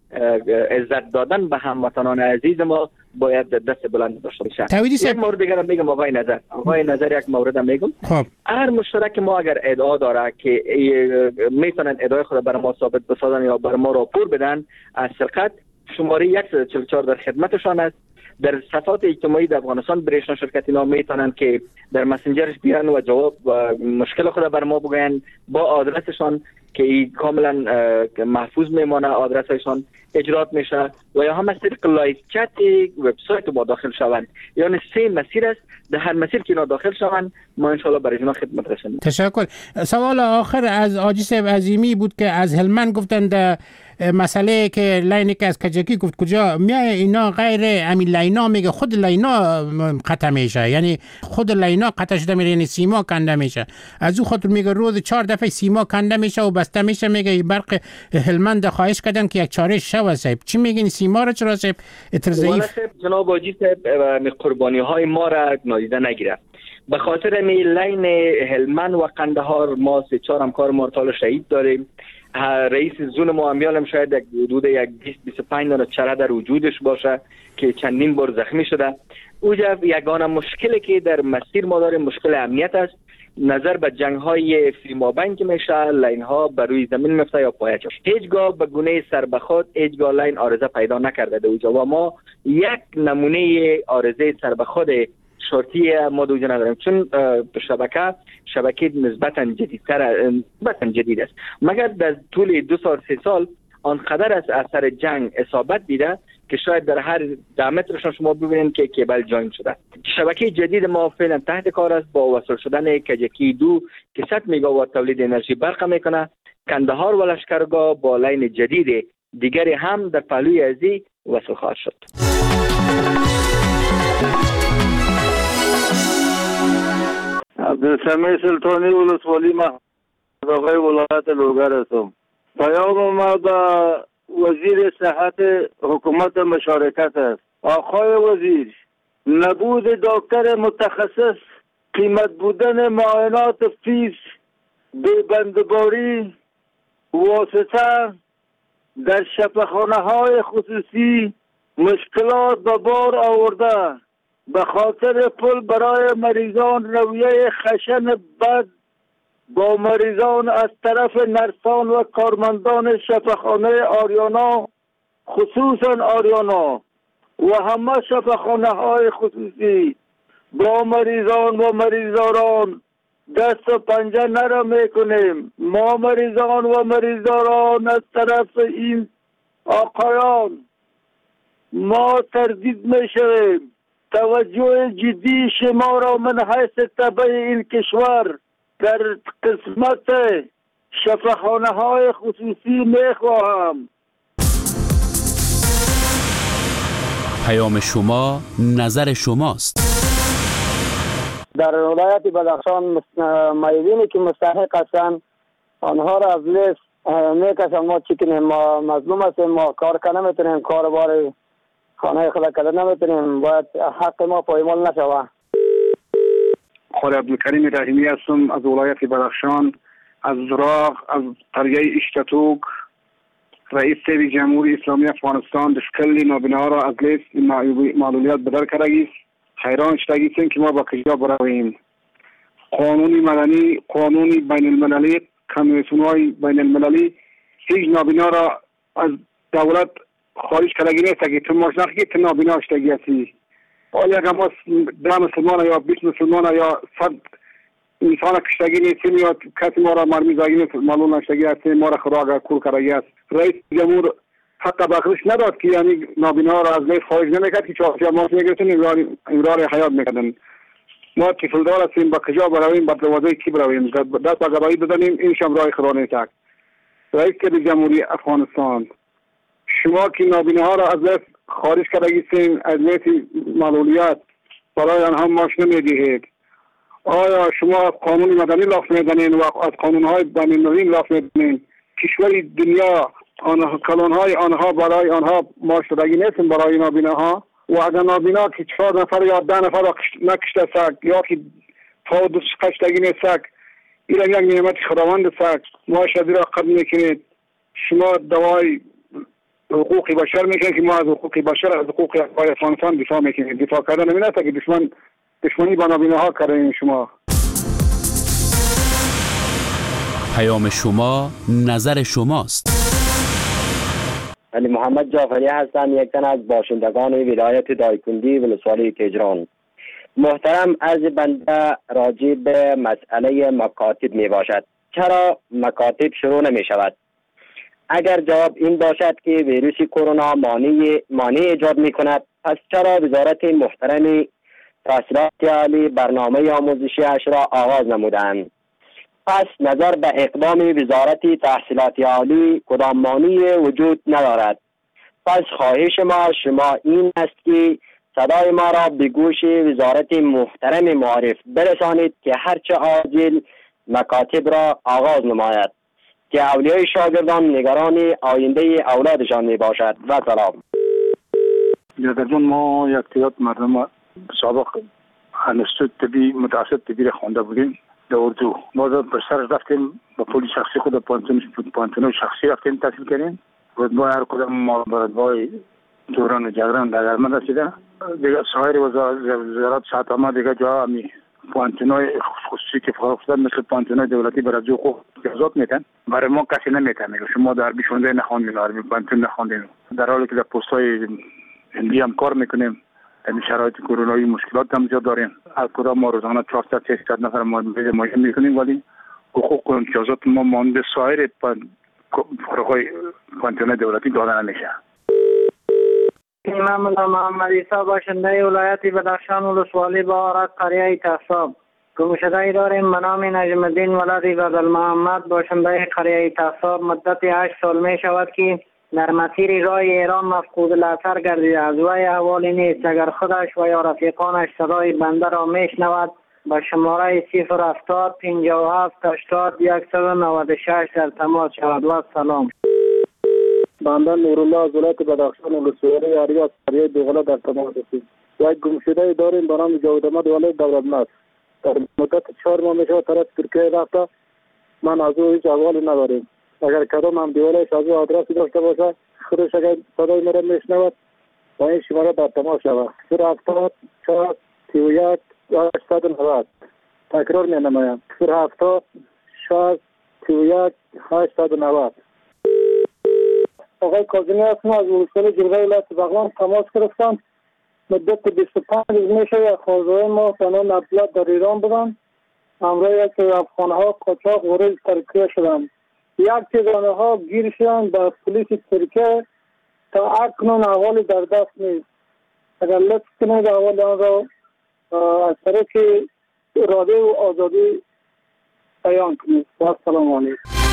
عزت دادن به هموطنان عزیز ما باید دست بلند داشته باشه. یک مورد دیگر میگم آقای نظر یک مورد میگم. خب هر مشترک ما اگر ادعا داره که میتونن ادعای خود بر ما ثابت بسازن یا بر ما راپور بدن از سرقت، شماره 144 در خدمتشان است. در صفحات اجتماعی در افغانستان برایشان شرکت اینا میتونن که در مسنجرش بیان و جواب و مشکل خود بر ما بگوین با آدرسشان که کاملا محفوظ میمانه، آدرسشان اجرات میشه و یا هم از طریق لایو چت وبسایت ما داخل شوند. یعنی 3 مسیر است، در هر مسیر که اینا داخل شوند ما ان شاء الله برای اینا خدمت رسانیم. تشکر. سوال آخر از حاجی صاحب عظیمی بود که از هلمند گفتند مسئله که لاینی که از کجکی گفت کجا میای اینا غیر امین لاینا میگه خود لاینا قطع میشه، یعنی خود لاینا قطع شده میره، یعنی سیما کنده میشه. از او خاطر میگه روز 4 دفعه سیما کنده میشه و بسته میشه. میگه برق هلمند خواهش کردن که یک چاره شو صاحب. چی میگین سیما را چرا صاحب ضعیف؟ جناب حاجی صاحب قربانی های ما را نادیده نگیره. به خاطر می لاین هلمند و قندهار ما 3-4 همکار مرتال شهید داریم. رئیس زون ما امیالم شاید حدود 20-25 دانه چره در وجودش باشه که چندین بار زخمی شده. اوجا یگانه مشکلی که در مسیر ما داریم مشکل امنیت است. نظر به جنگ های فیمابین که میشه لاین ها بر روی زمین میفته یا پایه چه هیچگاه به گونه سربخود هیچگاه لاین آرزه پیدا نکرده در اوجا و ما یک نمونه آرزه سربخود شرطی ما دوجه نداریم، چون شبکه نسبتا جدید است. مگر در طول 2-3 سال آنقدر از اثر جنگ اصابت دیده که شاید در هر 10 مترشان شما ببینید که کیبل جاین شده. شبکه جدید ما فعلا تحت کار است با وصل شدن کجکی 2 که 100 مگاوات تولید انرژی برق میکنه. کندهار و لشکرگاه با لاین جدید دیگری هم در پهلوی ازی وصل خواهد شد. عبدالسمیع سلطانی ولسوالی آقای ولایت لوگر هستم. پیام ما به وزیر صحت حکومت مشارکت است. آقای وزیر، نبود دکتر متخصص، قیمت بودن معاینات فیس، بندباری واسطه در شفاخانه های خصوصی مشکلات به بار آورده. به خاطر پول برای مریضان رویه خشن بد با مریضان از طرف نرسان و کارمندان شفاخانه آریانا، خصوصا آریانا و همه شفاخانه های خصوصی با مریضان و مریضداران دست و پنجه نرم میکنیم. ما مریضان و مریضداران از طرف این آقایان ما تردید میشویم. توجه جدی شما را من حیث تبع این کشور در قسمت شفاخانه های خصوصی میخواهم. پیام شما نظر شماست. در ولایت بدخشان مایدینی که مستحق هستند آنها را از لیست میکشن. ما چی کنیم؟ ما مظلوم هستیم، ما کار کنه نمیتونیم، کار بار خانه خدا کده نمیتونیم، باید حق ما پایمال نشوه. خود عبدالکریم رحیمی هستم از ولایت بدخشان، از زراق، از قریه اشتتوک. رئیس جمهوری اسلامی افغانستان دشکل نابیناها را از لیست معلولیت بدر کرده. حیران شدگیستیم که ما با کجا برویم. قانون مدنی، قانون بین المللی، کمیسیون‌های بین المللی هیچ نابینا را از دولت خارج کردگی نیست که تو ماشناخی که تو نابینا شدگی هستی. آیا اگر ما 10 مسلمان یا 20 مسلمان یا 100 انسان کشتگی نیستیم یا کسی ما را مرمیزایی نیست معلوم نشدگی هستیم، ما را خدا اگر کور کردگی است. رئیس جمهور حق بخشش نداد که یعنی نابینا را از لیست خارج نمیکرد که چهارچه ما میگرفتن امرار حیات میکردن. ما طفلدار هستیم، با کجا برویم؟ با دروازه کی برویم؟ دست به گواهی بزنیم این شم راه خدا نیست. رئیس جمهوری افغانستان، شما که نابیناها را از لیست خارج کردگیستین، از لیست معلولیت برای آنها ماش نمیدهید. آیا شما از قانون مدنی لاف میدنین و از قانونهای بین المللی لاف میدنین؟ کشوری دنیا کلانهای آنها برای آنها ماش دادگی نیستن برای نابیناها. و اگر نابینا که 4 نفر یا 10 نفر را نکشته سک یا که تا دوست کشتگی نیست، این یک نعمت خداوند است. ما شدی را قبل میکنید. شما دوای حقوق بشر میکنه که ما از حقوق بشر، از حقوق افغانستان دفاع میکنیم. دفاع کردن نمیشه که دشمنی با نابینه ها کردین شما. پیام شما، نظر شماست. علی محمد جعفری هستم، یک تن از باشندگان ولایت دایکنډي ولسوالی تهران. محترم، از بنده راجع به مسئله مکاتب می باشد. چرا مکاتب شروع نمی شود؟ اگر جواب این باشد که ویروس کرونا مانع ایجاد می کند، پس چرا وزارت محترم تحصیلات عالی برنامه آموزشی اش را آغاز نمودند؟ پس نظر به اقدام وزارت تحصیلات عالی کدام مانعی وجود ندارد. پس خواهش ما شما این است که صدای ما را به گوش وزارت محترم معارف برسانید که هرچه عاجل مکاتب را آغاز نماید که اولیای شاگردان نگران آینده اولادشان می باشد. و سلام. جون ما یک تعداد مردم سابق انستیتوت طبی متوسط طبی را خوانده بودیم در اردو. ما به سر رفتیم با پول شخصی خود پانتون شخصی رفتیم تحصیل کردیم. رتبه هر کدام ما به رتبه دوران و جگران در درمان رسیده. دیگه سایر وزارت ساعت ما دیگه جا همی پانتونای خصوصی که فروختن مثل پانتونای دولتی برای جو خوب اجازت میتن. برای ما کسی نمیتن میگه شما در عربی شونده نخوندین، عربی پانتون نخوندین. در حالی که در پست‌های هندی هم کار میکنیم. این شرایط کرونایی مشکلات هم زیاد داریم. از کدام ما روزانه 400-600 نفر مایه میکنیم ولی حقوق و امتیازات ما مانده سایر فروغای پانتون دولتی دادن نمیشه. امام الله محمد عیسی باشنده ولایت بدخشان ولسوالی بهارت قریه تصاب. گمشده داریم به نام نجم الدین ولد بدل محمد باشنده قریه تصاب. مدت 8 سال می شود که در مسیر راه ایران مفقود الاثر گردیده. از وی احوالی نیست. اگر خودش و یا رفیقانش صدای بنده را میشنود به شماره 070 57 80 196 در تماس شود. و سلام. بنده نورالله از ولایت بدخشان ولسوالی یاریات قریه دوغله در تماس هستیم. یک گمشده داریم به نام جاوید احمد ولد دولتمند. در مدت 4 ماه میشه طرف ترکیه رفته. من از او هیچ احوالی نداریم. اگر کدام هم دیوالش از او آدرسی داشته باشه خودش اگر صدای مرا میشنود با این شماره در تماس شود. 070 4 31 890. تکرار می نمایم 070 4 31 890. آقای کاظمی هستم از ولسوالی جلوه ولایت بغلان تماس گرفتم. مدت 25 روز میشه یک خانواده ما به نام عبدالله در ایران بودن. همراه یک افغانها قاچاق وارد ترکیه شدند. یک تعداد ها گیر شدند به پلیس ترکیه. تا اکنون احوال در دست نیست. اگر لطف کنید احوال آن را از طریق رادیو آزادی بیان کنید. و سلام علیکم.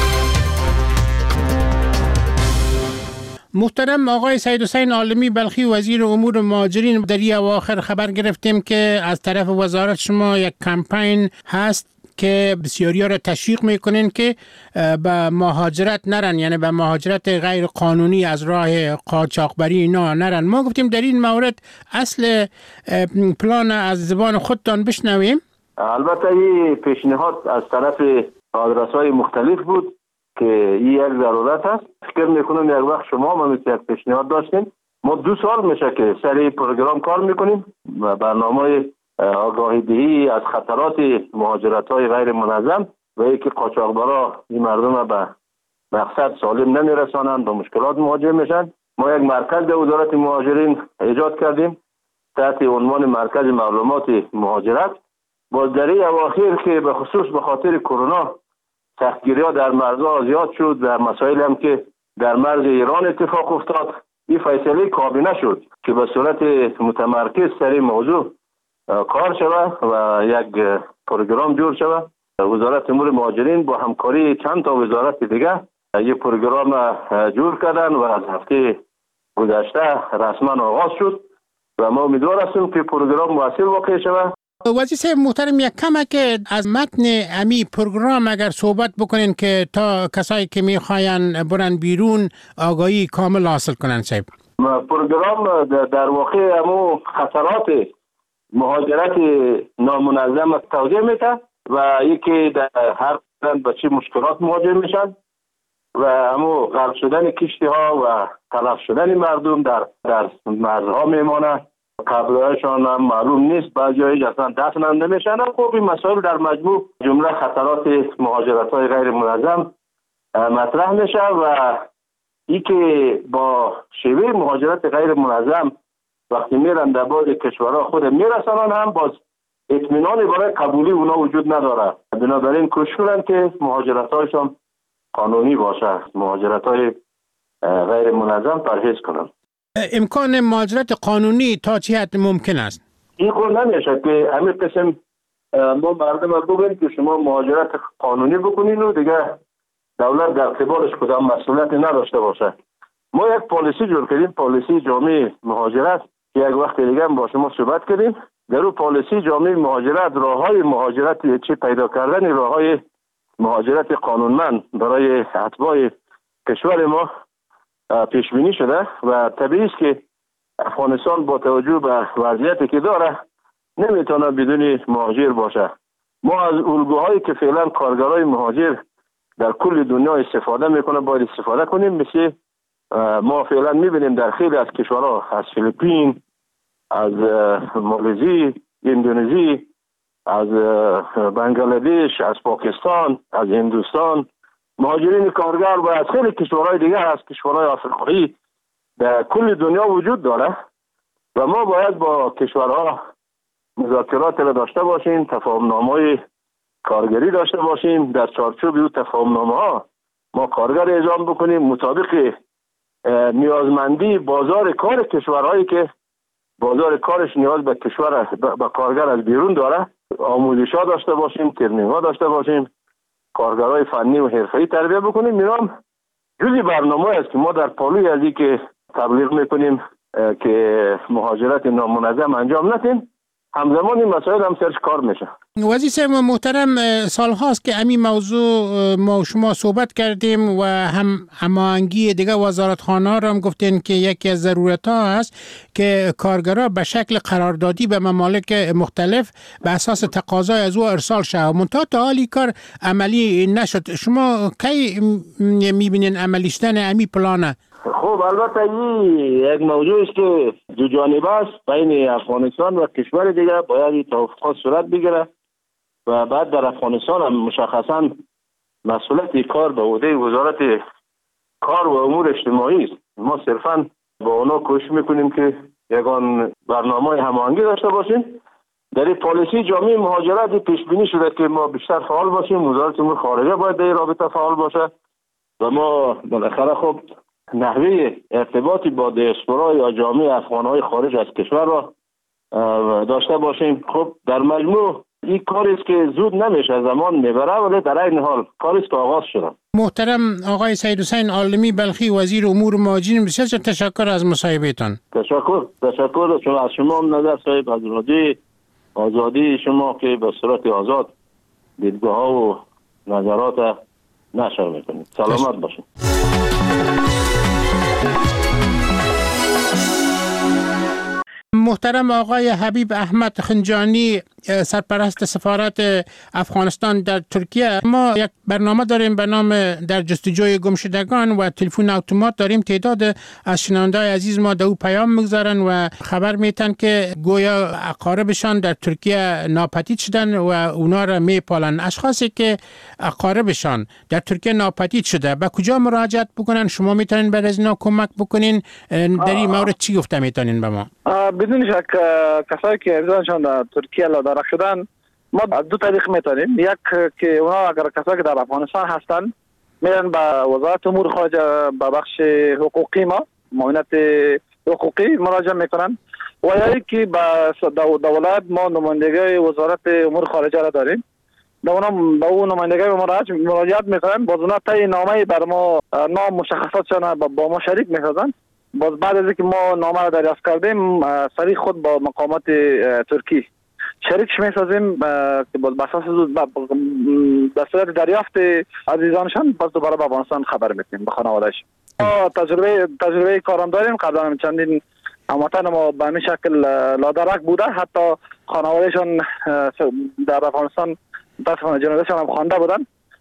محترم آقای سید حسین عالمی بلخی وزیر امور مهاجرین، در این اواخر خبر گرفتیم که از طرف وزارت شما یک کمپین هست که بسیاریا را تشویق میکنین که به مهاجرت نرن، یعنی به مهاجرت غیر قانونی از راه قاچاقبری اینا نرن. ما گفتیم در این مورد اصل پلان از زبان خودتان بشنویم. البته این پیشنهاد از طرف آدرس‌های مختلف بود که این یک ضرورت است. فکر میکنم یک وقت شما ما یک پیشنهاد داشتیم. ما 2 سال میشه که سر این پروگرام کار میکنیم و برنامه آگاهی دهی از خطرات مهاجرت های غیر منظم و اینکه قاچاقبرا این مردم به مقصد سالم نمیرسانند، با مشکلات مواجه میشن. ما یک مرکز در وزارت مهاجرین ایجاد کردیم تحت عنوان مرکز معلومات مهاجرت. باز در این اواخر که به خصوص به خاطر کرونا سختگیری ها در مرزها زیاد شد و مسائل هم که در مرز ایران اتفاق افتاد، این فیصله کابینه شد که به صورت متمرکز سر این موضوع کار شود و یک پروگرام جور شود. وزارت امور مهاجرین با همکاری چند تا وزارت دیگه یک پروگرام جور کردن و از هفته گذشته رسما آغاز شد و ما امیدوار هستیم که پروگرام مؤثر واقع شود. وزیر صاحب محترم، یک کمک از متن امی پروگرام اگر صحبت بکنین که تا کسایی که میخواین برن بیرون آگاهی کامل حاصل کنن. صاحب پروگرام در واقع امو خطرات مهاجرت نامنظم توضیح میده و یکی در هر به چه مشکلات مواجه میشن و همو غرق شدن کشتی ها و تلف شدن مردم در مرزها میمانه. قبرهایشان هم معلوم نیست، بعضی اصلا دفن نمیشن. خب این مسائل در مجموع جمله خطرات مهاجرت های غیر منظم مطرح میشه و ای که با شیوه مهاجرت غیر منظم وقتی میرن در بعض کشورها خود میرسنن هم باز اطمینانی برای قبولی اونا وجود نداره. بنابراین کوشش کنن که مهاجرت هایشان قانونی باشه، مهاجرت های غیر منظم پرهیز کنن. امکان مهاجرت قانونی تا چه حد ممکن است؟ این خود نمیشه که همین قسم ما مردم رو بگوییم که شما مهاجرت قانونی بکنین و دیگه دولت در قبالش کدام مسئولیتی نداشته باشه. ما یک پالیسی جور کردیم، پالیسی جامع مهاجرت، که یک وقت دیگه با شما صحبت کردیم. در اون پالیسی جامع مهاجرت راههای مهاجرت چی پیدا کردن راههای مهاجرت قانونمند برای اتباع کشور ما پیش بینی شده و طبیعی است که افغانستان با توجه به وضعیتی که داره نمیتونه بدون مهاجر باشه. ما از الگوهایی که فعلا کارگرای مهاجر در کل دنیا استفاده میکنه باید استفاده کنیم. مثل ما فعلا میبینیم در خیلی از کشورها، از فیلیپین، از مالزی، اندونزی، از بنگلادش، از پاکستان، از هندوستان، مهاجرین کارگر و از خیلی کشورهای دیگه، از کشورهای آفریقایی در کل دنیا وجود داره و ما باید با کشورها مذاکرات را داشته باشیم، تفاهم‌نامه‌های کارگری داشته باشیم. در چارچوب این تفاهم‌نامه‌ها ما کارگر اعزام بکنیم مطابق نیازمندی بازار کار کشورهایی که بازار کارش نیاز به کشور به کارگر از بیرون داره. آموزش‌ها داشته باشیم، ترنینگ‌ها داشته باشیم، کارگرای فنی و حرفه‌ای تربیت بکنیم. اینام جزئی برنامه است که ما در پالوی ازی که تبلیغ میکنیم که مهاجرت نامنظم انجام ندیم، همزمان این مسائل هم سرش کار میشه. وزیر صاحب محترم، سال هاست که همین موضوع ما شما صحبت کردیم و هم هماهنگی دیگه وزارتخانه ها را هم گفتین که یکی از ضرورت ها هست که کارگرها به شکل قراردادی به ممالک مختلف به اساس تقاضای از او ارسال شود. منتها تا حالی کار عملی نشد. شما کی میبینین عملی شدن امی پلانه؟ خب البته این یک موضوع است که دو جانبه است. بین افغانستان و کشور دیگه باید توافقات صورت بگیره و بعد در افغانستان هم مشخصا مسئولیت کار به عهده وزارت کار و امور اجتماعی است. ما صرفا با اونا کوشش میکنیم که یگان برنامه هماهنگی داشته باشیم. در این پالیسی جامع مهاجرت پیش بینی شده که ما بیشتر فعال باشیم. وزارت امور خارجه باید در رابطه فعال باشه و ما بالاخره خب نحوه ارتباطی با دیاسپورا یا جامعه افغانهای خارج از کشور را داشته باشیم. خب در مجموع این کاری است که زود نمیشه، زمان میبره، ولی در این حال کاری است که آغاز شده. محترم آقای سید حسین عالمی بلخی، وزیر امور مهاجرین، بسیار تشکر از مصاحبهتان. تشکر چون از شما نظر صاحب از آزادی شما که به صورت آزاد دیدگاه ها و نظرات نشر میکنید. سلامت باشید. محترم آقای حبیب احمد خنجانی، سرپرست سفارت افغانستان در ترکیه، ما یک برنامه داریم به نام در جستجوی گمشدگان و تلفن اتومات داریم. تعداد از شنونده‌های عزیز ما در او پیام میگذارن و خبر میتن که گویا اقاربشان در ترکیه ناپدید شدن و اونا را میپالن. اشخاصی که اقاربشان در ترکیه ناپدید شده به کجا مراجعت بکنن؟ شما میتونین برای از اینا کمک بکنین؟ در این مورد چی گفته میتونین به ما؟ بدون شک کسایی که ارزانشان در ترکیه لادرک شدن ما از دو طریق میتونیم. یک که اونا اگر کسایی که در افغانستان هستن میرن به وزارت امور خارجه به بخش حقوقی ما معاونت حقوقی مراجعه میکنن و یا که به دولت ما نمایندگی وزارت امور خارجه را داریم. به اون نمایندگی مراجعت میکنن، باز اونا طی نامه بر ما نام مشخصاتشان با ما شریک میسازن. باز بعد از اینکه ما نامه را دریافت کردیم سریع خود با مقامات ترکی شریکش میسازیم که باز بساس به صورت دریافت عزیزانشان باز دوباره به افغانستان خبر میکنیم به خانوادهش. تجربه کارم داریم. قبلا چندین هموطن ما به همین شکل لادرک بوده، حتی خانوادهشان در افغانستان متاسفانه جنازهشان هم خوانده بودن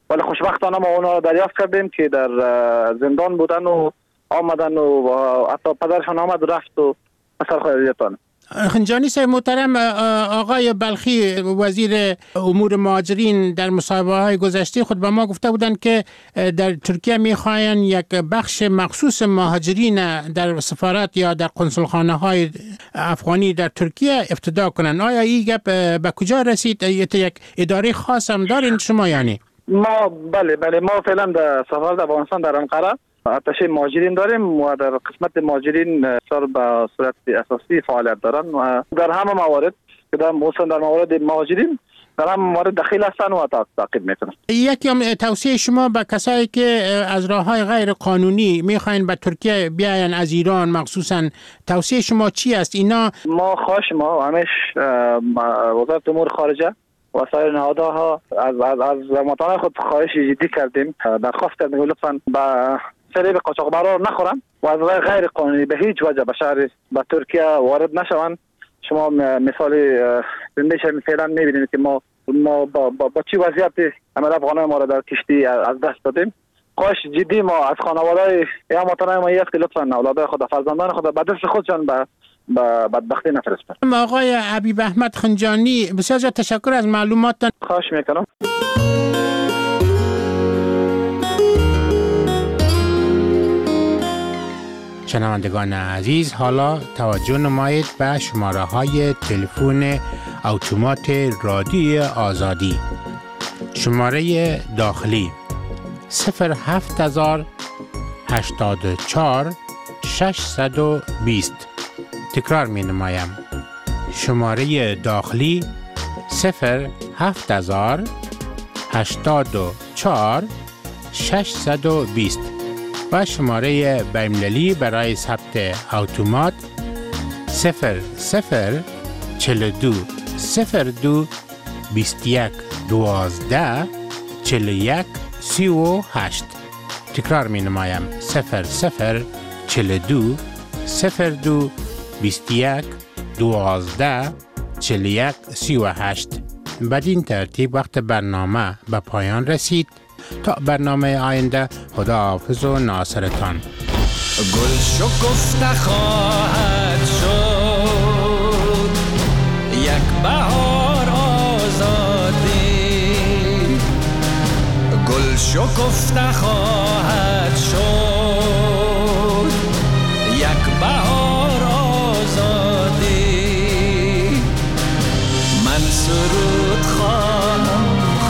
ولی خوشبختانه ما اونا دریافت کردیم که در زندان بودن و آمدن و حتی پدرشان آمد رفت و اثر خیریتان. خنجانی صاحب محترم، آقای بلخی وزیر امور مهاجرین در مصاحبه‌های گذشته خود به ما گفته بودند که در ترکیه می‌خواهند یک بخش مخصوص مهاجرین در سفارت یا در قنصلخانه‌های افغانی در ترکیه افتتاح کنند. آیا این گپ به کجا رسید؟ یک اداره خاص هم دارین شما یعنی؟ ما بله ما فعلا در سفارت افغانستان در انقره اتشه مهاجرین داریم و در قسمت مهاجرین سر به صورت اساسی فعالیت دارن و در همه موارد که در موارد مهاجرین در همه موارد دخیل هستن و تعقیب میکنن. یکی توصیه شما به کسایی که از راههای غیر قانونی میخواین به ترکیه بیاین از ایران مخصوصا، توصیه شما چی است؟ اینا ما خواهش ما همیش وزارت امور خارجه و سایر نهادها از مطالعه خود خواهش جدی کردیم، درخواست کردیم لطفاً به فریب قاچاقبرا نخورن و از غیر قانونی به هیچ وجه به شهر به ترکیه وارد نشوند. شما مثال زنده شما فعلا میبینید که ما با چی وضعیتی عمل افغانای ما را در کشتی از دست دادیم. خواهش جدی ما از خانواده یا مطالعه ما است که لطفاً اولادای خود فرزندان خود به دست خودشان به بدبختی نفرستند. آقای حبیب احمد خنجانی، بسیار تشکر از معلوماتتان. خواهش میکنم. شنوندگان عزیز، حالا توجه نمایید به شماره های تلفن اتومات رادیوی آزادی. شماره داخلی 07084 620. تکرار می نمایم. شماره داخلی 07084 620 و شماره بین‌المللی برای ثبت اتومات 0042 02 21 12 41 38. تکرار می نمایم. 0042 02 21 12 41 38. بدین ترتیب وقت برنامه به پایان رسید. تا برنامه آینده، خداحافظ و ناصرتان. گل شکفته خواهد شد یک بهار آزادی، گل شکفته خواهد شد یک بهار آزادی. من سرود خواهم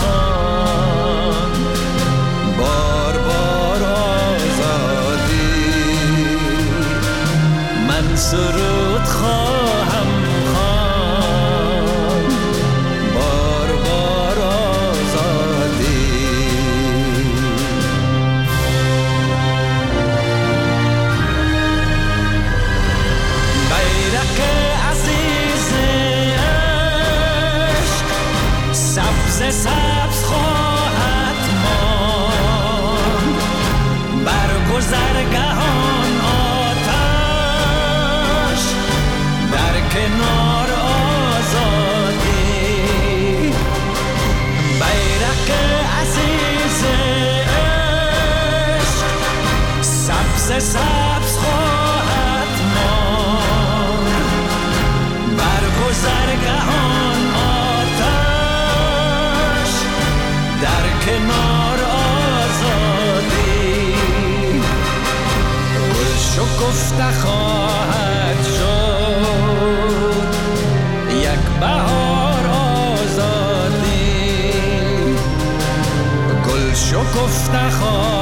سرود خواهم خواند بار بار آزادی. بیرق عزیز عشق سبز سبز خواهد ماند بر گذرگاهان کنار آزادی. بیرق عزیز عشق سبز سبز خواهد ماند بر گذرگاهان آتش در کنار آزادی. گل شکفته خواهد شد یک بهار آزادی. گل شکفته خواهد